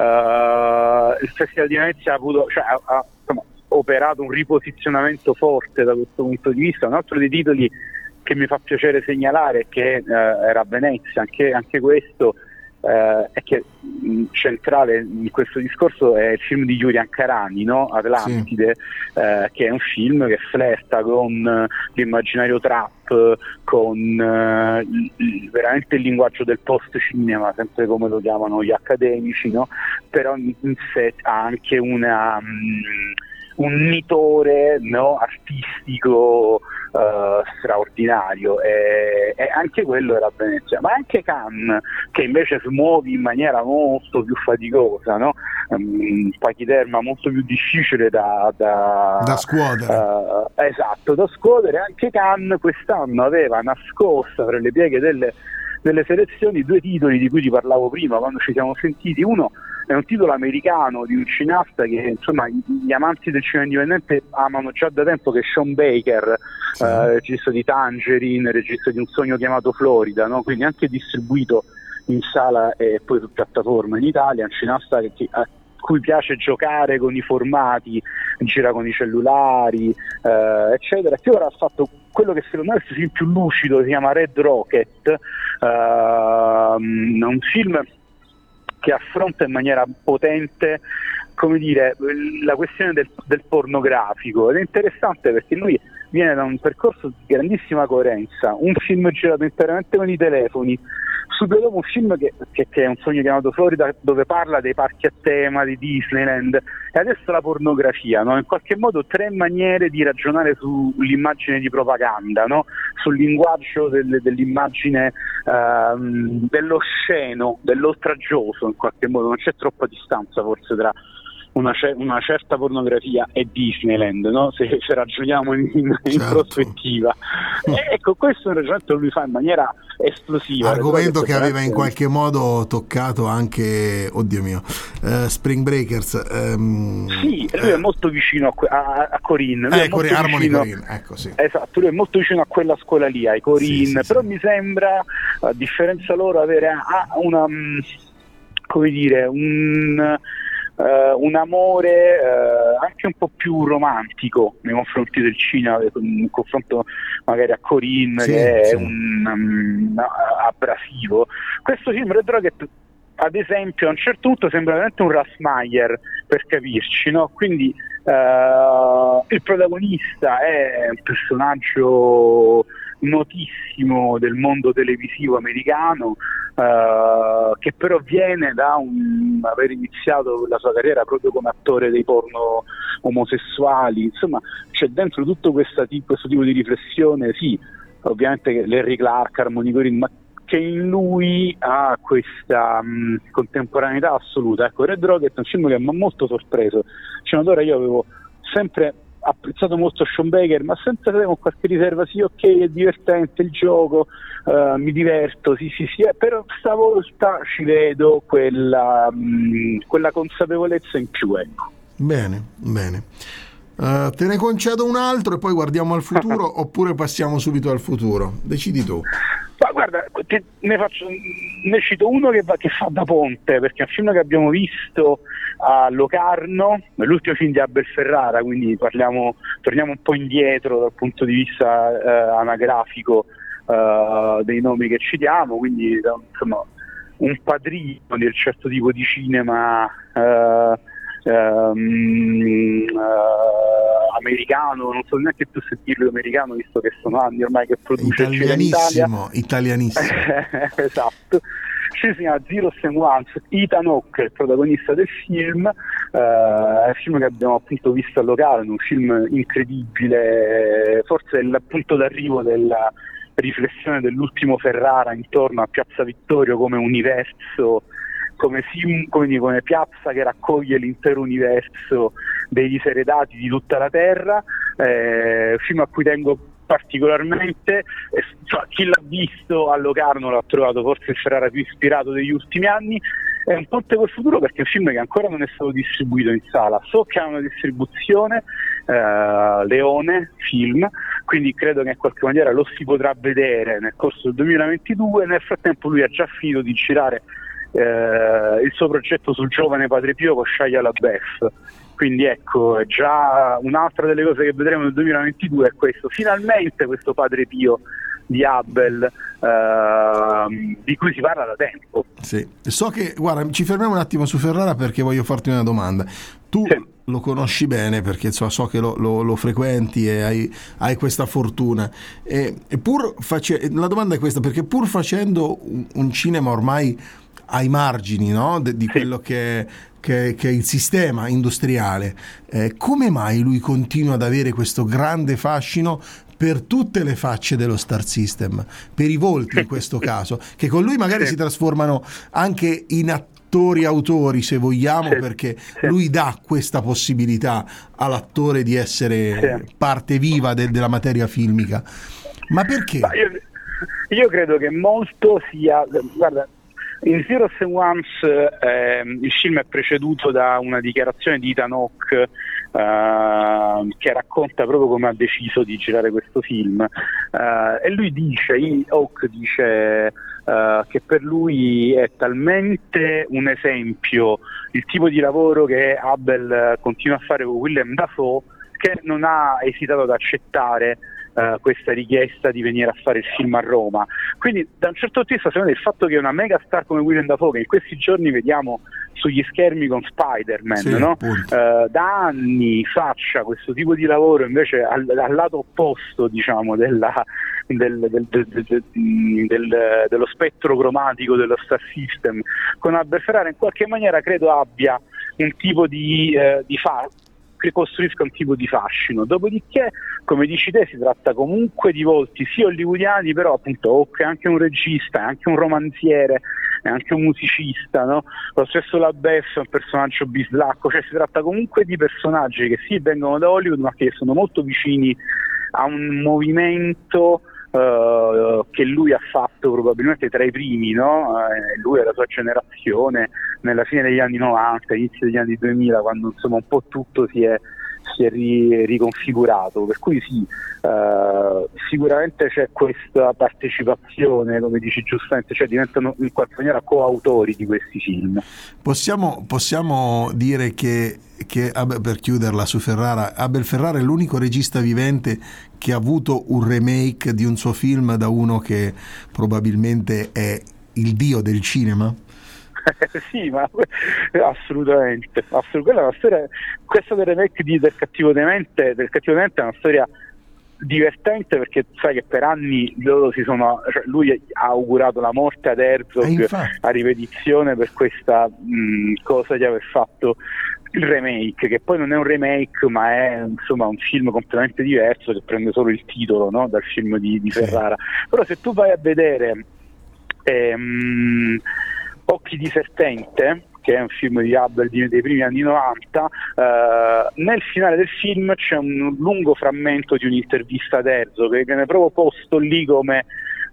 Uh, il Festival di Venezia ha avuto, cioè, ha, ha insomma, operato un riposizionamento forte da questo punto di vista. Un altro dei titoli che mi fa piacere segnalare è che uh, era a Venezia, anche, anche questo. Uh, è che mh, centrale in questo discorso è il film di Yuri Ankarani, no? Atlantide, sì. uh, che è un film che flirta con uh, l'immaginario trap, con uh, il, veramente il linguaggio del post cinema, sempre come lo chiamano gli accademici, no? Però in, in sé ha anche una um, un nitore, no? artistico Uh, straordinario, e, e anche quello era a Venezia, ma anche Cannes, che invece smuovi in maniera molto più faticosa, no? Um, pachiderma molto più difficile da, da, da scuotere, uh, esatto, da scuotere. Anche Cannes quest'anno aveva nascosta tra le pieghe delle, delle selezioni due titoli di cui ti parlavo prima quando ci siamo sentiti. Uno è un titolo americano di un cineasta che insomma gli amanti del cinema indipendente amano già da tempo, che è Sean Baker, sì. eh, regista di Tangerine, regista di Un sogno chiamato Florida, no? Quindi anche distribuito in sala e poi su piattaforma in Italia. Un cineasta che, che, a cui piace giocare con i formati, gira con i cellulari, eh, eccetera, che ora ha fatto quello che secondo me è il film più lucido, si chiama Red Rocket, eh, un film che affronta in maniera potente, come dire, la questione del, del pornografico, ed è interessante perché lui viene da un percorso di grandissima coerenza, un film girato interamente con i telefoni, subito dopo un film che, che, che è Un sogno chiamato Florida, dove parla dei parchi a tema di Disneyland, e adesso la pornografia, no? In qualche modo tre maniere di ragionare sull'immagine di propaganda, no? Sul linguaggio del, dell'immagine ehm, dell'osceno, dell'oltraggioso, in qualche modo non c'è troppa distanza forse tra Una, ce- una certa pornografia e Disneyland, no? se, se ragioniamo in, in, in certo. prospettiva. E, ecco, questo è un ragionamento che lui fa in maniera esplosiva. Argomento che aveva in qualche modo toccato anche, oddio mio, uh, Spring Breakers. Um, sì, lui eh. è molto vicino a, a, a Corinne. Lui eh, è molto Harmony vicino, Corinne, ecco, sì. Esatto, lui è molto vicino a quella scuola lì, ai Corinne, sì, sì, però sì. mi sembra, a differenza loro, avere una, come dire, un uh, un amore uh, anche un po' più romantico nei confronti del cinema, in confronto magari a Corinne, sì, che sì. è un um, abrasivo. Questo film Red Rocket, ad esempio, a un certo punto sembra veramente un Rassmeyer, per capirci, no? Quindi uh, il protagonista è un personaggio notissimo del mondo televisivo americano, uh, che però viene da un, aver iniziato la sua carriera proprio come attore dei porno omosessuali. Insomma, c'è dentro tutto questa, questo tipo di riflessione, sì, ovviamente che Larry Clark, Harmony Korine, ma che in lui ha questa mh, contemporaneità assoluta. Ecco, Red Rocket è un film che mi ha molto sorpreso. Cinema io avevo sempre apprezzato molto Sean Baker, ma sempre con qualche riserva, sì, ok, è divertente il gioco, uh, mi diverto, sì, sì, sì, eh, però stavolta ci vedo quella, mh, quella consapevolezza in più, ecco. Bene, bene. Uh, te ne concedo un altro e poi guardiamo al futuro oppure passiamo subito al futuro? Decidi tu. Ma guarda, te, ne, faccio, ne cito uno che, va, che fa da ponte, perché è un film che abbiamo visto a Locarno, l'ultimo film di Abel Ferrara, quindi parliamo, torniamo un po' indietro dal punto di vista eh, anagrafico eh, dei nomi che citiamo, quindi insomma un padrino di un certo tipo di cinema eh, ehm, eh, americano, non so neanche più se dirlo americano, visto che sono anni ormai che produce italianissimo, in italianissimo. Esatto. Si chiama Zeros and Ones. Ethan Hawke è il protagonista del film, uh, è un film che abbiamo appunto visto a Locarno, un film incredibile, forse è il punto d'arrivo della riflessione dell'ultimo Ferrara intorno a Piazza Vittorio come universo, come, sim, come, dire, come piazza che raccoglie l'intero universo dei diseredati di tutta la terra, eh, un film a cui tengo particolarmente, eh, cioè, chi l'ha visto a Locarno l'ha trovato forse il Ferrara più ispirato degli ultimi anni. È un ponte col futuro perché è un film che ancora non è stato distribuito in sala, so che ha una distribuzione eh, Leone Film, quindi credo che in qualche maniera lo si potrà vedere nel corso del duemilaventidue. Nel frattempo lui ha già finito di girare eh, il suo progetto sul giovane Padre Pio con Shia LaBeouf, quindi ecco, è già un'altra delle cose che vedremo nel duemilaventidue è questo, finalmente questo Padre Pio di Abel, eh, di cui si parla da tempo. Sì. So che, guarda, ci fermiamo un attimo su Ferrara perché voglio farti una domanda. Tu sì. lo conosci bene perché so, so che lo, lo, lo frequenti e hai, hai questa fortuna. E, e pur face- la domanda è questa, perché pur facendo un, un cinema ormai ai margini, no? De, di sì. quello che, che, che è il sistema industriale, eh, come mai lui continua ad avere questo grande fascino per tutte le facce dello Star System, per i volti in questo caso, che con lui magari sì. si trasformano anche in attori autori, se vogliamo, sì. perché sì. lui dà questa possibilità all'attore di essere sì. parte viva de- della materia filmica. Ma perché? Ma io, io credo che molto sia, guarda, in Zeros and Ones eh, il film è preceduto da una dichiarazione di Ethan Hawke eh, che racconta proprio come ha deciso di girare questo film, eh, e lui dice, Hawke dice eh, che per lui è talmente un esempio il tipo di lavoro che Abel continua a fare con Willem Dafoe che non ha esitato ad accettare Uh, questa richiesta di venire a fare il film a Roma. Quindi da un certo punto di vista secondo me il fatto che una mega star come Willem Dafoe, che in questi giorni vediamo sugli schermi con Spider-Man, sì, no? uh, da anni faccia questo tipo di lavoro invece al, al lato opposto, diciamo, della, del, del, del, del, del, dello spettro cromatico dello Star System, con Abel Ferrara in qualche maniera credo abbia un tipo di, uh, di fatto che costruisca un tipo di fascino. Dopodiché, come dici te, si tratta comunque di volti sì hollywoodiani, però appunto Hawke è anche un regista, è anche un romanziere, è anche un musicista, no? Lo stesso LaBeouf è un personaggio bislacco, cioè si tratta comunque di personaggi che sì vengono da Hollywood ma che sono molto vicini a un movimento Uh, che lui ha fatto probabilmente tra i primi, no? Uh, lui e la sua generazione nella fine degli anni novanta, inizio degli anni duemila, quando insomma un po' tutto si è si è ri- riconfigurato, per cui sì, eh, sicuramente c'è questa partecipazione, come dici giustamente, cioè diventano in qualche maniera coautori di questi film. Possiamo, possiamo dire che, che per chiuderla su Ferrara, Abel Ferrara è l'unico regista vivente che ha avuto un remake di un suo film da uno che probabilmente è il dio del cinema? Sì, ma assolutamente, assolutamente. Quella è una storia, questa del remake di Del Cattivo Demente, del Cattivo Demente è una storia divertente, perché sai che per anni loro si sono, cioè lui ha augurato la morte ad Herzog a ripetizione per questa mh, cosa di aver fatto il remake, che poi non è un remake ma è insomma un film completamente diverso, che prende solo il titolo, no, dal film di, di Ferrara. Però se tu vai a vedere ehm, Occhi di serpente, che è un film di Abel dei primi anni novanta, eh, nel finale del film c'è un lungo frammento di un'intervista ad Herzog che viene proprio posto lì come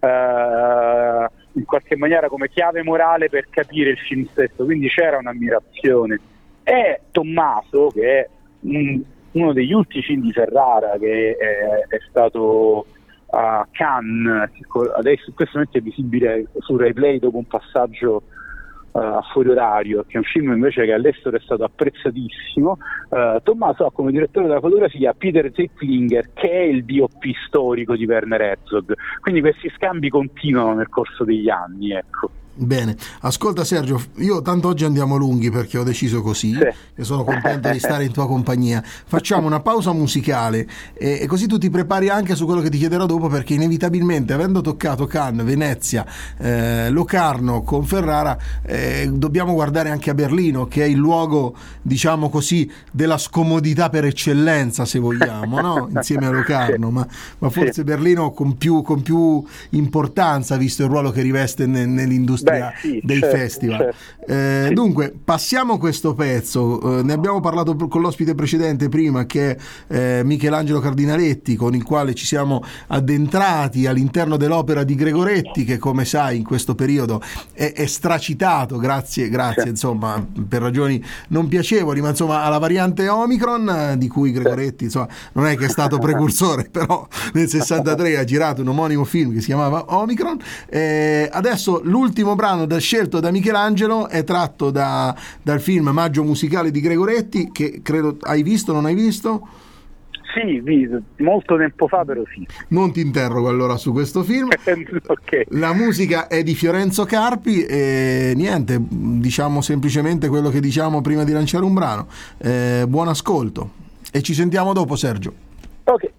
eh, in qualche maniera come chiave morale per capire il film stesso, quindi c'era un'ammirazione. E Tommaso, che è un, uno degli ultimi film di Ferrara, che è, è stato a Cannes, adesso in questo momento è visibile su RaiPlay dopo un passaggio a fuori orario, che è un film invece che all'estero è stato apprezzatissimo. uh, Tommaso ha come direttore della fotografia Peter Zeitlingher, che è il D O P storico di Werner Herzog, quindi questi scambi continuano nel corso degli anni, ecco. Bene, ascolta Sergio, io tanto oggi andiamo lunghi perché ho deciso così, sì. E sono contento di stare in tua compagnia. Facciamo una pausa musicale e, e così tu ti prepari anche su quello che ti chiederò dopo, perché inevitabilmente, avendo toccato Cannes, Venezia, eh, Locarno con Ferrara, eh, dobbiamo guardare anche a Berlino, che è il luogo, diciamo così, della scomodità per eccellenza, se vogliamo, no? Insieme a Locarno, ma, ma forse sì. Berlino con più, con più importanza, visto il ruolo che riveste ne, nell'industria Beh, sì, dei certo, festival. Certo. Eh, sì. Dunque, passiamo questo pezzo. Eh, ne abbiamo parlato con l'ospite precedente prima, che è eh, Michelangelo Cardinaletti, con il quale ci siamo addentrati all'interno dell'opera di Gregoretti, che come sai in questo periodo è, è stracitato, grazie, grazie sì. insomma, per ragioni non piacevoli, ma insomma alla variante Omicron, di cui Gregoretti insomma non è che è stato precursore, però nel sessantatré ha girato un omonimo film che si chiamava Omicron. Eh, adesso l'ultimo brano da, scelto da Michelangelo è tratto da, dal film Maggio musicale di Gregoretti, che credo hai visto, non hai visto? Sì, molto tempo fa, però sì. Non ti interrogo allora su questo film. Okay. La musica è di Fiorenzo Carpi e niente, diciamo semplicemente quello che diciamo prima di lanciare un brano. Eh, buon ascolto e ci sentiamo dopo, Sergio. Ok.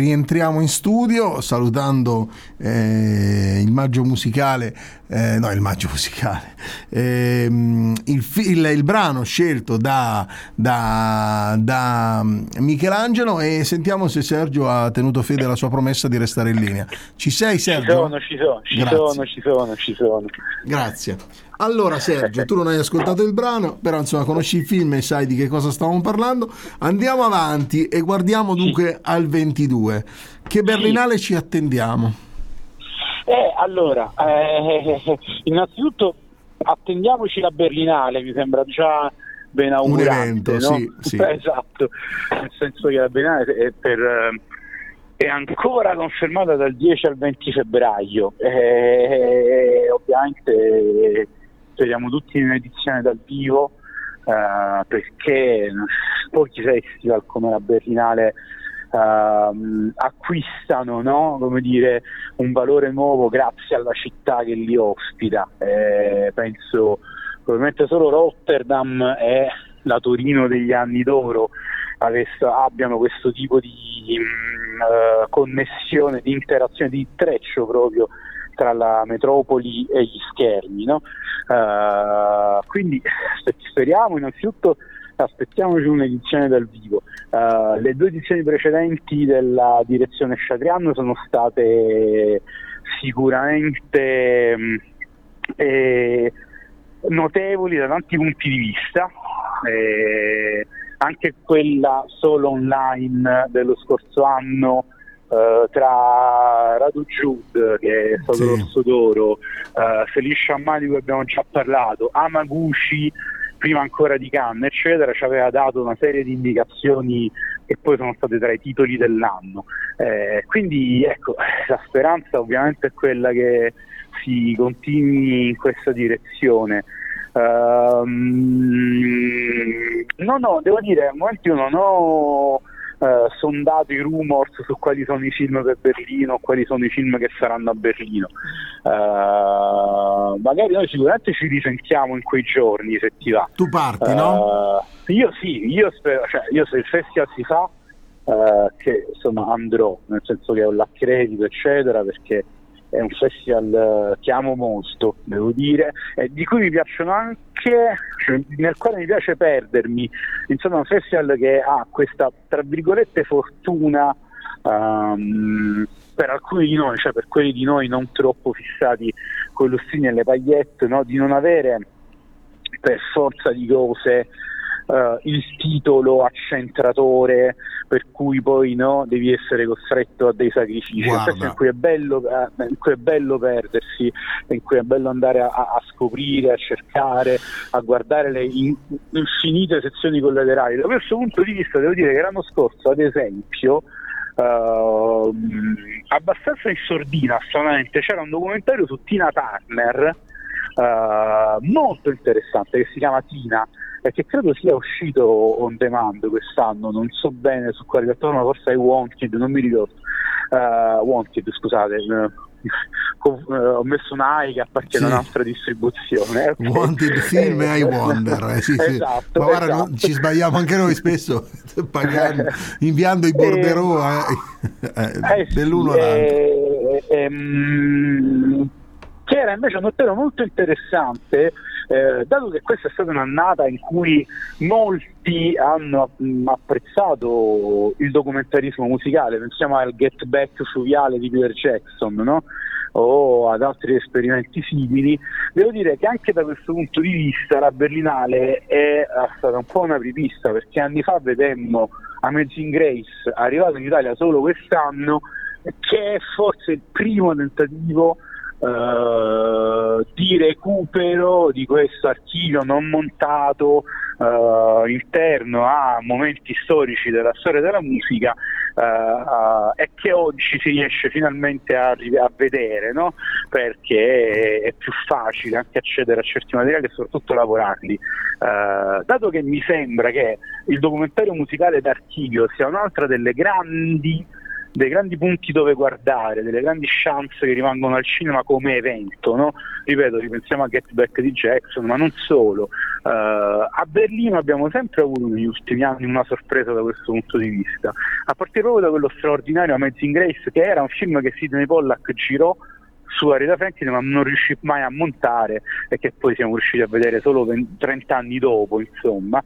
rientriamo in studio salutando eh, il maggio musicale, eh, no il maggio musicale, eh, il, il, il brano scelto da, da, da Michelangelo, e sentiamo se Sergio ha tenuto fede alla sua promessa di restare in linea. Ci sei, Sergio? Ci sono, ci sono, ci sono, ci sono, ci sono. Grazie. Allora Sergio, tu non hai ascoltato il brano, però insomma conosci il film e sai di che cosa stavamo parlando. Andiamo avanti e guardiamo dunque al ventidue. Che Berlinale ci attendiamo? Eh, allora, eh, innanzitutto attendiamoci la Berlinale, mi sembra già ben augurante. Un evento, no? sì, sì. Esatto, nel senso che la Berlinale è, per, è ancora confermata dal dieci al venti febbraio. Eh, ovviamente speriamo tutti in un'edizione dal vivo, eh, perché pochi festival come la Berlinale Uh, acquistano, no? Come dire, un valore nuovo grazie alla città che li ospita. Eh, penso probabilmente solo Rotterdam e la Torino degli anni d'oro adesso abbiano questo tipo di uh, connessione, di interazione, di intreccio proprio tra la metropoli e gli schermi, no? Uh, quindi speriamo innanzitutto aspettiamoci un'edizione dal vivo. Uh, le due edizioni precedenti della direzione Chatrian sono state sicuramente mh, eh, notevoli da tanti punti di vista, eh, anche quella solo online dello scorso anno, Uh, tra Radu Jude, che è stato sì. l'Orso d'Oro, uh, Felicia Amma, di cui abbiamo già parlato, Hamaguchi, prima ancora di Cannes, eccetera, ci aveva dato una serie di indicazioni che poi sono state tra i titoli dell'anno. Eh, quindi ecco, la speranza ovviamente è quella che si continui in questa direzione. Uh, no, no, devo dire, al momento io non ho Uh, sondato i rumors su quali sono i film per Berlino, quali sono i film che saranno a Berlino. Uh, magari noi sicuramente ci risentiamo in quei giorni, se ti va. Tu parti, uh, no? Io sì, io spero, cioè io se il festival si fa, uh, che insomma andrò, nel senso che ho l'accredito, eccetera, perché è un festival che amo molto, devo dire, e di cui mi piacciono anche, cioè, nel quale mi piace perdermi. Insomma, un festival che ha questa, tra virgolette, fortuna um, per alcuni di noi, cioè per quelli di noi non troppo fissati con i lustrini e le pagliette, no? Di non avere per forza di cose Uh, il titolo accentratore per cui poi no devi essere costretto a dei sacrifici. In cui è bello, uh, in cui è bello perdersi, in cui è bello andare a, a scoprire, a cercare, a guardare le in, infinite sezioni collaterali. Da questo punto di vista devo dire che l'anno scorso, ad esempio, uh, abbastanza in sordina, stranamente, c'era un documentario su Tina Turner uh, molto interessante, che si chiama Tina, e che credo sia uscito on demand quest'anno, non so bene su quale piattaforma, forse è Wanted, non mi ricordo. Uh, Wanted, scusate, uh, ho messo una A I che appartiene sì. a un'altra distribuzione. Okay. Wanted film e I Wonder, eh, sì, sì. Esatto, ma guarda, esatto. No, ci sbagliamo anche noi spesso pagando, inviando i borderò eh, eh, eh, sì, dell'uno all'altro. Eh, ehm, che era invece un notero molto interessante. Eh, dato che questa è stata un'annata in cui molti hanno mh, apprezzato il documentarismo musicale, pensiamo al Get Back fluviale di Peter Jackson, no? O ad altri esperimenti simili, devo dire che anche da questo punto di vista la Berlinale è stata un po' una apripista, perché anni fa vedemmo Amazing Grace arrivato in Italia solo quest'anno, che è forse il primo tentativo Uh, di recupero di questo archivio non montato uh, interno a momenti storici della storia della musica, uh, uh, e che oggi si riesce finalmente a, a vedere, no? Perché è, è più facile anche accedere a certi materiali e soprattutto lavorarli. Uh, dato che mi sembra che il documentario musicale d'archivio sia un'altra delle grandi dei grandi punti dove guardare, delle grandi chance che rimangono al cinema come evento, no? Ripeto, ripensiamo a Get Back di Jackson, ma non solo. Uh, a Berlino abbiamo sempre avuto negli ultimi anni una sorpresa da questo punto di vista, a partire proprio da quello straordinario Amazing Grace, che era un film che Sidney Pollack girò su Aretha Franklin ma non riuscì mai a montare e che poi siamo riusciti a vedere solo trenta anni dopo, insomma.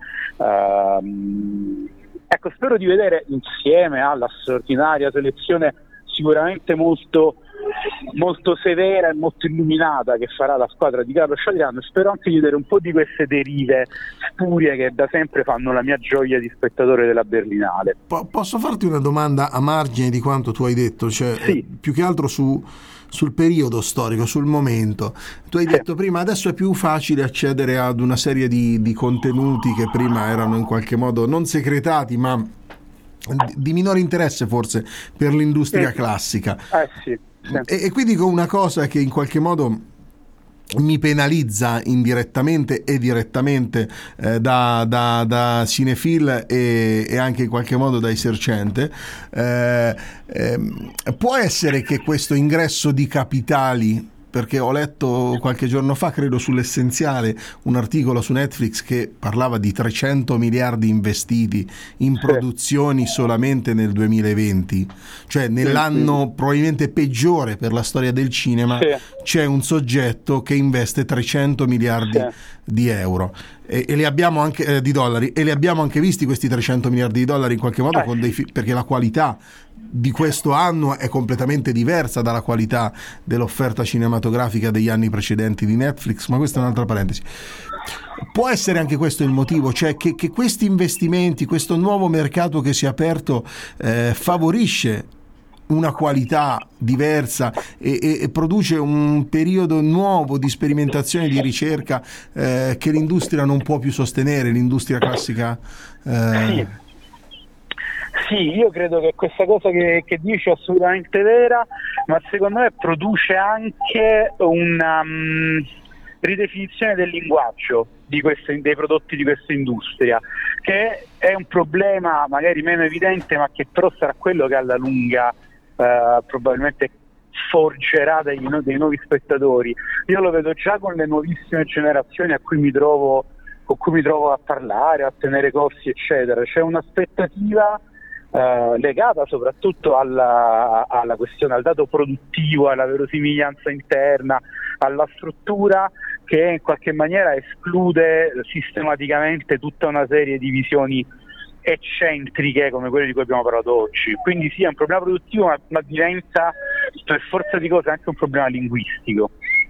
Uh, ecco, spero di vedere insieme alla straordinaria selezione sicuramente molto molto severa e molto illuminata che farà la squadra di Carlo Sciadriano, spero anche di vedere un po' di queste derive spurie che da sempre fanno la mia gioia di spettatore della Berlinale. Po- posso farti una domanda a margine di quanto tu hai detto, cioè sì. eh, più che altro su sul periodo storico, sul momento. Tu hai detto prima, adesso è più facile accedere ad una serie di, di contenuti che prima erano in qualche modo non secretati, ma di minore interesse forse per l'industria sì. classica. Eh sì, sì. E, e qui dico una cosa che in qualche modo mi penalizza indirettamente e direttamente eh, da, da, da cinefil e, e anche in qualche modo da esercente. Eh, eh, può essere che questo ingresso di capitali, perché ho letto qualche giorno fa, credo sull'Essenziale, un articolo su Netflix che parlava di trecento miliardi investiti in produzioni solamente nel duemilaventi, cioè nell'anno probabilmente peggiore per la storia del cinema, sì. C'è un soggetto che investe trecento miliardi sì. di euro e, e li abbiamo anche eh, di dollari e li abbiamo anche visti questi trecento miliardi di dollari in qualche modo, eh. con dei fi- perché la qualità di questo anno è completamente diversa dalla qualità dell'offerta cinematografica degli anni precedenti di Netflix, ma questa è un'altra parentesi. Può essere anche questo il motivo, cioè che, che questi investimenti, questo nuovo mercato che si è aperto eh, favorisce una qualità diversa e, e, e produce un periodo nuovo di sperimentazione e di ricerca eh, che l'industria non può più sostenere, l'industria classica. Eh... Sì. Sì, io credo che questa cosa che, che dici è assolutamente vera, ma secondo me produce anche una um, ridefinizione del linguaggio di queste, dei prodotti di questa industria, che è un problema magari meno evidente, ma che però sarà quello che alla lunga uh, probabilmente forgerà dei, dei nuovi spettatori. Io lo vedo già con le nuovissime generazioni a cui mi trovo, con cui mi trovo a parlare, a tenere corsi, eccetera. C'è un'aspettativa Uh, legata soprattutto alla, alla questione, al dato produttivo, alla verosimiglianza interna, alla struttura, che in qualche maniera esclude sistematicamente tutta una serie di visioni eccentriche come quelle di cui abbiamo parlato oggi. Quindi sì, è un problema produttivo, ma, ma diventa per forza di cose anche un problema linguistico.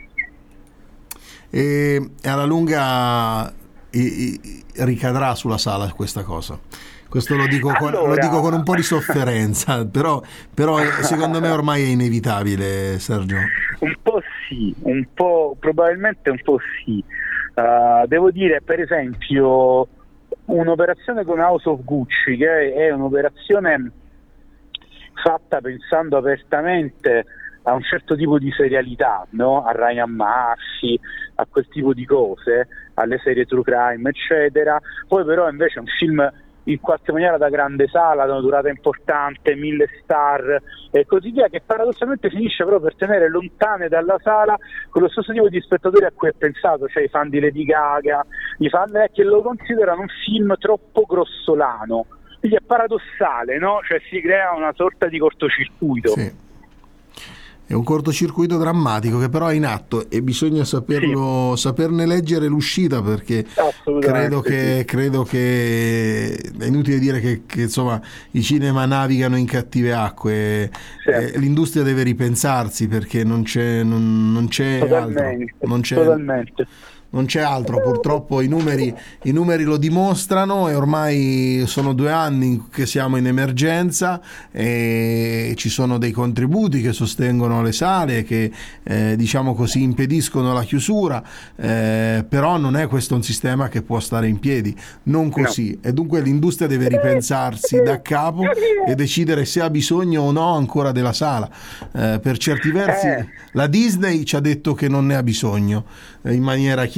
E alla lunga e, e, ricadrà sulla sala questa cosa. Questo lo dico, con, allora, lo dico con un po' di sofferenza, però, però secondo me ormai è inevitabile, Sergio. Un po' sì, un po', probabilmente un po' sì. Uh, devo dire, per esempio, un'operazione come House of Gucci, che è un'operazione fatta pensando apertamente a un certo tipo di serialità, no? A Ryan Murphy, a quel tipo di cose, alle serie true crime, eccetera. Poi però invece è un film in qualche maniera da grande sala, da una durata importante, mille star e così via, che paradossalmente finisce però per tenere lontane dalla sala quello stesso tipo di spettatori a cui è pensato, cioè i fan di Lady Gaga, i fan eh, che lo considerano un film troppo grossolano. Quindi è paradossale, no? Cioè si crea una sorta di cortocircuito. Sì. È un cortocircuito drammatico che però è in atto e bisogna saperlo, sì. saperne leggere l'uscita, perché credo che, sì. credo che è inutile dire che, che insomma i cinema navigano in cattive acque, sì. eh, l'industria deve ripensarsi, perché non c'è, non, non c'è altro, non c'è, totalmente. non c'è altro. Purtroppo i numeri, i numeri lo dimostrano, e ormai sono due anni che siamo in emergenza e ci sono dei contributi che sostengono le sale, che eh, diciamo così impediscono la chiusura, eh, però non è questo un sistema che può stare in piedi, non così, no. E dunque l'industria deve ripensarsi da capo e decidere se ha bisogno o no ancora della sala. Eh, per certi versi eh. la Disney ci ha detto che non ne ha bisogno, eh, in maniera chiara.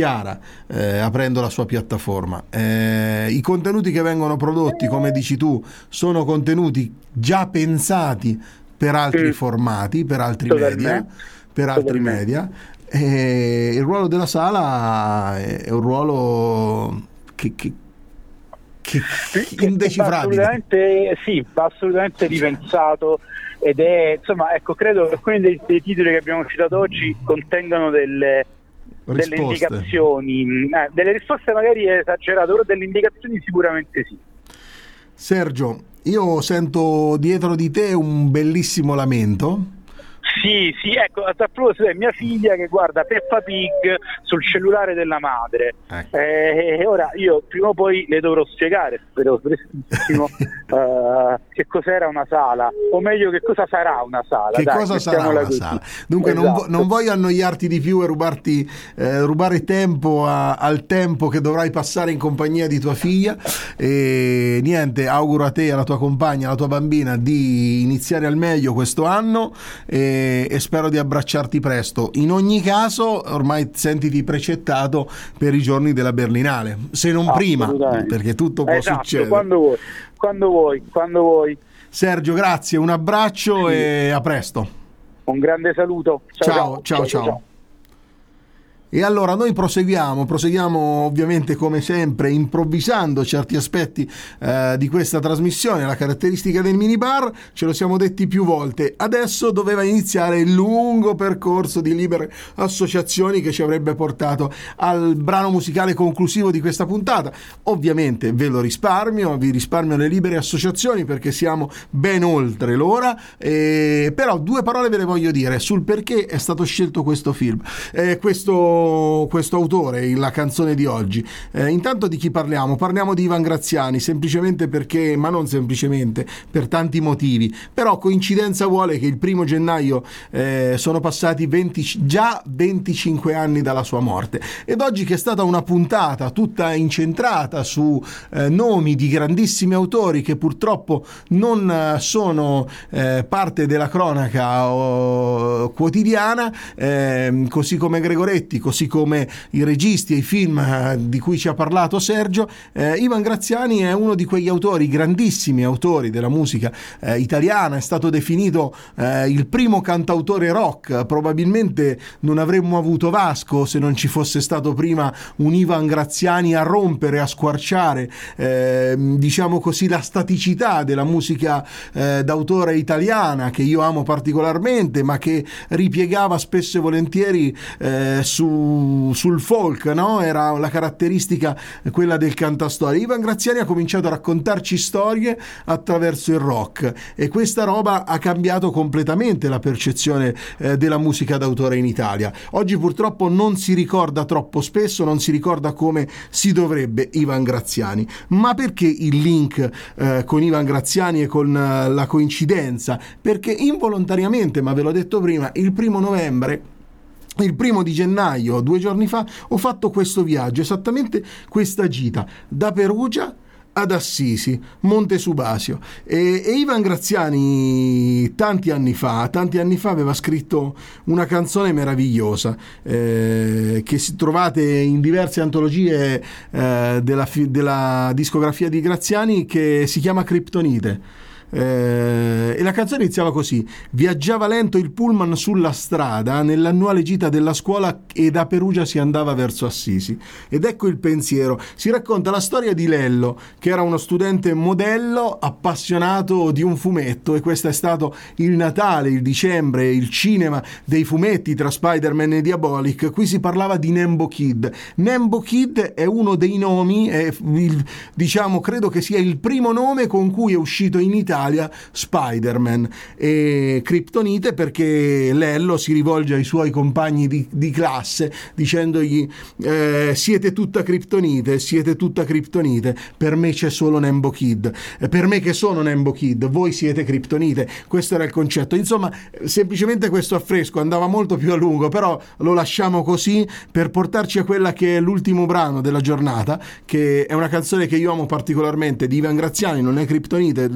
chiara, eh, aprendo la sua piattaforma. Eh, i contenuti che vengono prodotti, come dici tu, sono contenuti già pensati per altri Mm. formati, per altri Totalmente. media, per altri Totalmente. media. E il ruolo della sala è un ruolo che, che, che Che- indecifrabile. Va assolutamente, sì, va assolutamente ripensato, ed è, insomma, ecco, credo che alcuni dei, dei titoli che abbiamo citato oggi contengano delle, delle Risposte. indicazioni, eh, delle risposte magari esagerate, però delle indicazioni sicuramente sì. Sergio, io sento dietro di te un bellissimo lamento. Sì, sì, ecco, a tal proposito è mia figlia che guarda Peppa Pig sul cellulare della madre. Ecco. Eh, ora io prima o poi le dovrò spiegare, spero prestissimo, eh, che cos'era una sala, o meglio che cosa sarà una sala. Che Dai, cosa sarà mettiamola una così. sala? Dunque non, vo- Esatto. non voglio annoiarti di più e rubarti, eh, rubare tempo a- al tempo che dovrai passare in compagnia di tua figlia, e niente, auguro a te e alla tua compagna, alla tua bambina, di iniziare al meglio questo anno, e, e spero di abbracciarti presto. In ogni caso ormai sentiti precettato per i giorni della Berlinale, se non prima, Assolutamente. perché tutto può Esatto, succedere. quando vuoi, quando vuoi, quando vuoi. Sergio, grazie, un abbraccio e a presto. Un grande saluto. Ciao, ciao, ciao. E allora noi proseguiamo, proseguiamo ovviamente come sempre improvvisando certi aspetti eh, di questa trasmissione. La caratteristica del minibar, ce lo siamo detti più volte, adesso doveva iniziare il lungo percorso di libere associazioni che ci avrebbe portato al brano musicale conclusivo di questa puntata. Ovviamente ve lo risparmio, vi risparmio le libere associazioni perché siamo ben oltre l'ora, eh, però due parole ve le voglio dire sul perché è stato scelto questo film, eh, questo questo autore, la canzone di oggi. Eh, intanto di chi parliamo? Parliamo di Ivan Graziani, semplicemente perché, ma non semplicemente, per tanti motivi, però coincidenza vuole che il primo gennaio eh, sono passati venti, già venticinque anni dalla sua morte, ed oggi che è stata una puntata tutta incentrata su eh, nomi di grandissimi autori che purtroppo non eh, sono eh, parte della cronaca oh, quotidiana, eh, così come Gregoretti, così come i registi e i film eh, di cui ci ha parlato Sergio, eh, Ivan Graziani è uno di quegli autori, grandissimi autori della musica eh, italiana, è stato definito eh, il primo cantautore rock. Probabilmente non avremmo avuto Vasco se non ci fosse stato prima un Ivan Graziani a rompere, a squarciare eh, diciamo così la staticità della musica eh, d'autore italiana, che io amo particolarmente, ma che ripiegava spesso e volentieri eh, su sul folk, no? Era la caratteristica quella del cantastorie. Ivan Graziani ha cominciato a raccontarci storie attraverso il rock, e questa roba ha cambiato completamente la percezione eh, della musica d'autore in Italia. Oggi purtroppo non si ricorda troppo spesso, non si ricorda come si dovrebbe Ivan Graziani. Ma perché il link eh, con Ivan Graziani e con eh, la coincidenza? Perché involontariamente, ma ve l'ho detto prima, il primo novembre, il primo di gennaio, due giorni fa, ho fatto questo viaggio, esattamente questa gita, da Perugia ad Assisi, Monte Subasio. E, e Ivan Graziani tanti anni fa, tanti anni fa aveva scritto una canzone meravigliosa eh, che si trovate in diverse antologie eh, della, della discografia di Graziani, che si chiama Kryptonite. Eh, e la canzone iniziava così: viaggiava lento il pullman sulla strada nell'annuale gita della scuola e da Perugia si andava verso Assisi. Ed ecco il pensiero, si racconta la storia di Lello, che era uno studente modello appassionato di un fumetto, e questo è stato il Natale, il dicembre, il cinema dei fumetti tra Spider-Man e Diabolic. Qui si parlava di Nembo Kid. Nembo Kid è uno dei nomi, è il, diciamo credo che sia il primo nome con cui è uscito in Italia Spider-Man. E Kryptonite perché Lello si rivolge ai suoi compagni di, di classe dicendogli eh, siete tutta Kryptonite, siete tutta Kryptonite, per me c'è solo Nembo Kid, eh, per me che sono Nembo Kid, voi siete Kryptonite. Questo era il concetto. Insomma, semplicemente questo affresco andava molto più a lungo, però lo lasciamo così per portarci a quella che è l'ultimo brano della giornata, che è una canzone che io amo particolarmente di Ivan Graziani, non è Kryptonite, le dovrei mettere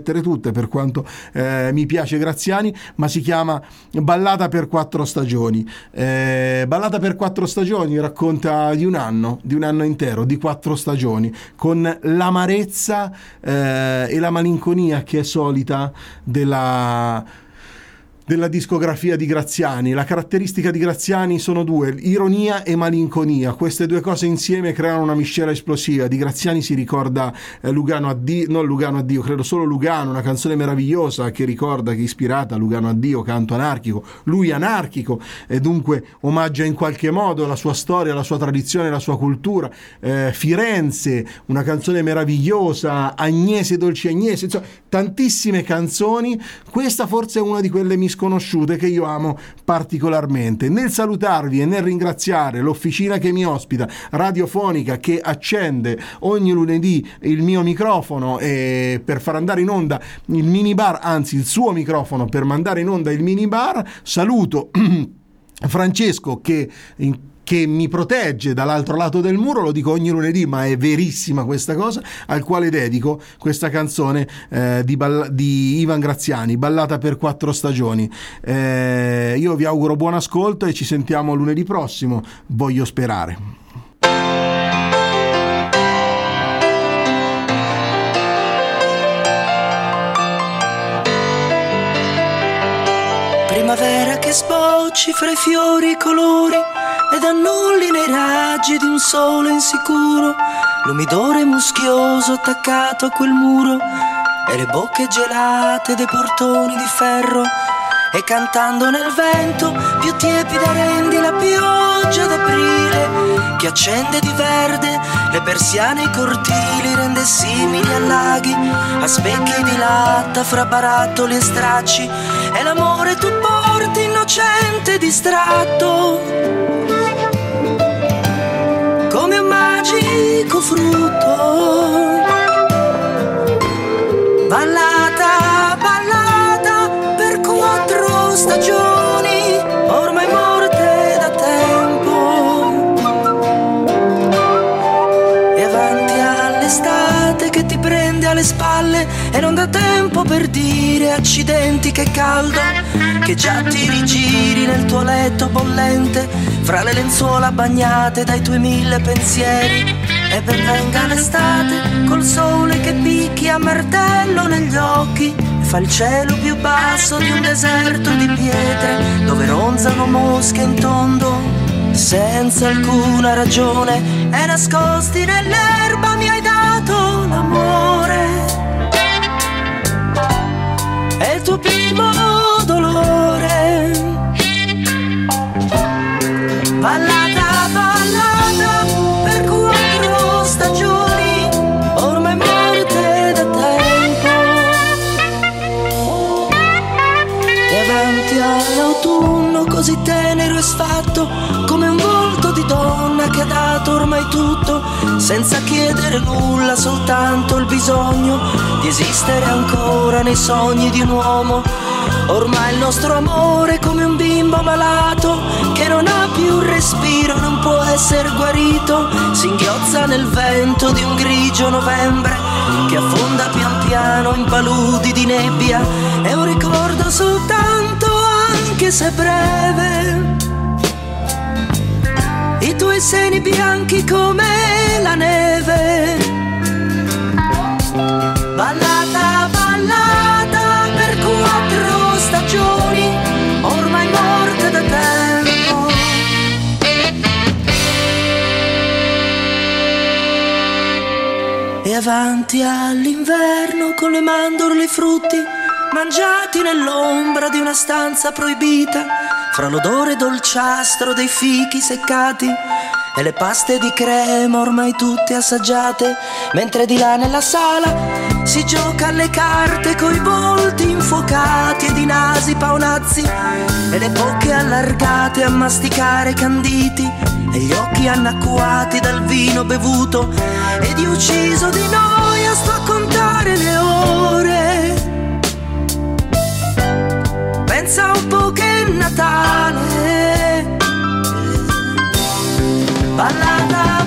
mettere tutte, per quanto eh, mi piace Graziani, ma si chiama Ballata per quattro stagioni. Eh, Ballata per quattro stagioni racconta di un anno, di un anno intero, di quattro stagioni, con l'amarezza eh, e la malinconia che è solita della... della discografia di Graziani. La caratteristica di Graziani sono due: ironia e malinconia. Queste due cose insieme creano una miscela esplosiva. Di Graziani si ricorda eh, Lugano a Dio, non Lugano a Dio, credo solo Lugano, una canzone meravigliosa che ricorda, che è ispirata a Lugano a Dio, canto anarchico, lui anarchico, e dunque omaggia in qualche modo la sua storia, la sua tradizione, la sua cultura. eh, Firenze, una canzone meravigliosa, Agnese dolce Agnese, insomma tantissime canzoni. Questa forse è una di quelle misconosciute che io amo particolarmente. Nel salutarvi e nel ringraziare l'officina che mi ospita, radiofonica, che accende ogni lunedì il mio microfono e per far andare in onda il minibar, anzi il suo microfono per mandare in onda il minibar, saluto Francesco che in che mi protegge dall'altro lato del muro, lo dico ogni lunedì, ma è verissima questa cosa, al quale dedico questa canzone eh, di, Ball- di Ivan Graziani, Ballata per quattro stagioni. Eh, io vi auguro buon ascolto e ci sentiamo lunedì prossimo, voglio sperare. Primavera che sbocci fra i fiori e i colori ed annulli nei raggi di un sole insicuro, l'umidore muschioso attaccato a quel muro e le bocche gelate dei portoni di ferro, e cantando nel vento più tiepida rendi la pioggia d'aprile che accende di verde le persiane e i cortili, rende simili a laghi, a specchi di latta fra barattoli e stracci, e l'amore tu porti innocente e distratto come un magico frutto. Ballata, ballata per quattro stagioni, ormai morte da tempo, e avanti all'estate che ti prende alle spalle e non dà tempo per dire accidenti che caldo, che già ti rigiri nel tuo letto bollente fra le lenzuola bagnate dai tuoi mille pensieri, e ben venga l'estate col sole che picchia a martello negli occhi e fa il cielo più basso di un deserto di pietre dove ronzano mosche in tondo senza alcuna ragione, e nascosti nell'erba mi hai dato l'amore e il tuo primo dolore. Ballata, ballata per quattro stagioni, ormai morte da tempo, e avanti all'autunno così tenero e sfatto come un volto di donna che ha dato ormai tutto senza chiedere nulla, soltanto il bisogno di esistere ancora nei sogni di un uomo. Ormai il nostro amore è come un bimbo malato che non ha più respiro, non può essere guarito, si inghiozza nel vento di un grigio novembre che affonda pian piano in paludi di nebbia. È un ricordo soltanto, anche se breve, i tuoi seni bianchi come la neve. Ballata, ballata per quattro stagioni, ormai morte da tempo. E avanti all'inverno con le mandorle e i frutti mangiati nell'ombra di una stanza proibita, fra l'odore dolciastro dei fichi seccati e le paste di crema ormai tutte assaggiate, mentre di là nella sala si gioca alle carte coi volti infuocati ed i nasi paonazzi e le bocche allargate a masticare canditi e gli occhi annacquati dal vino bevuto, ed io ucciso di noia sto a contare le ore. Pensa un po' che è Natale. Ballata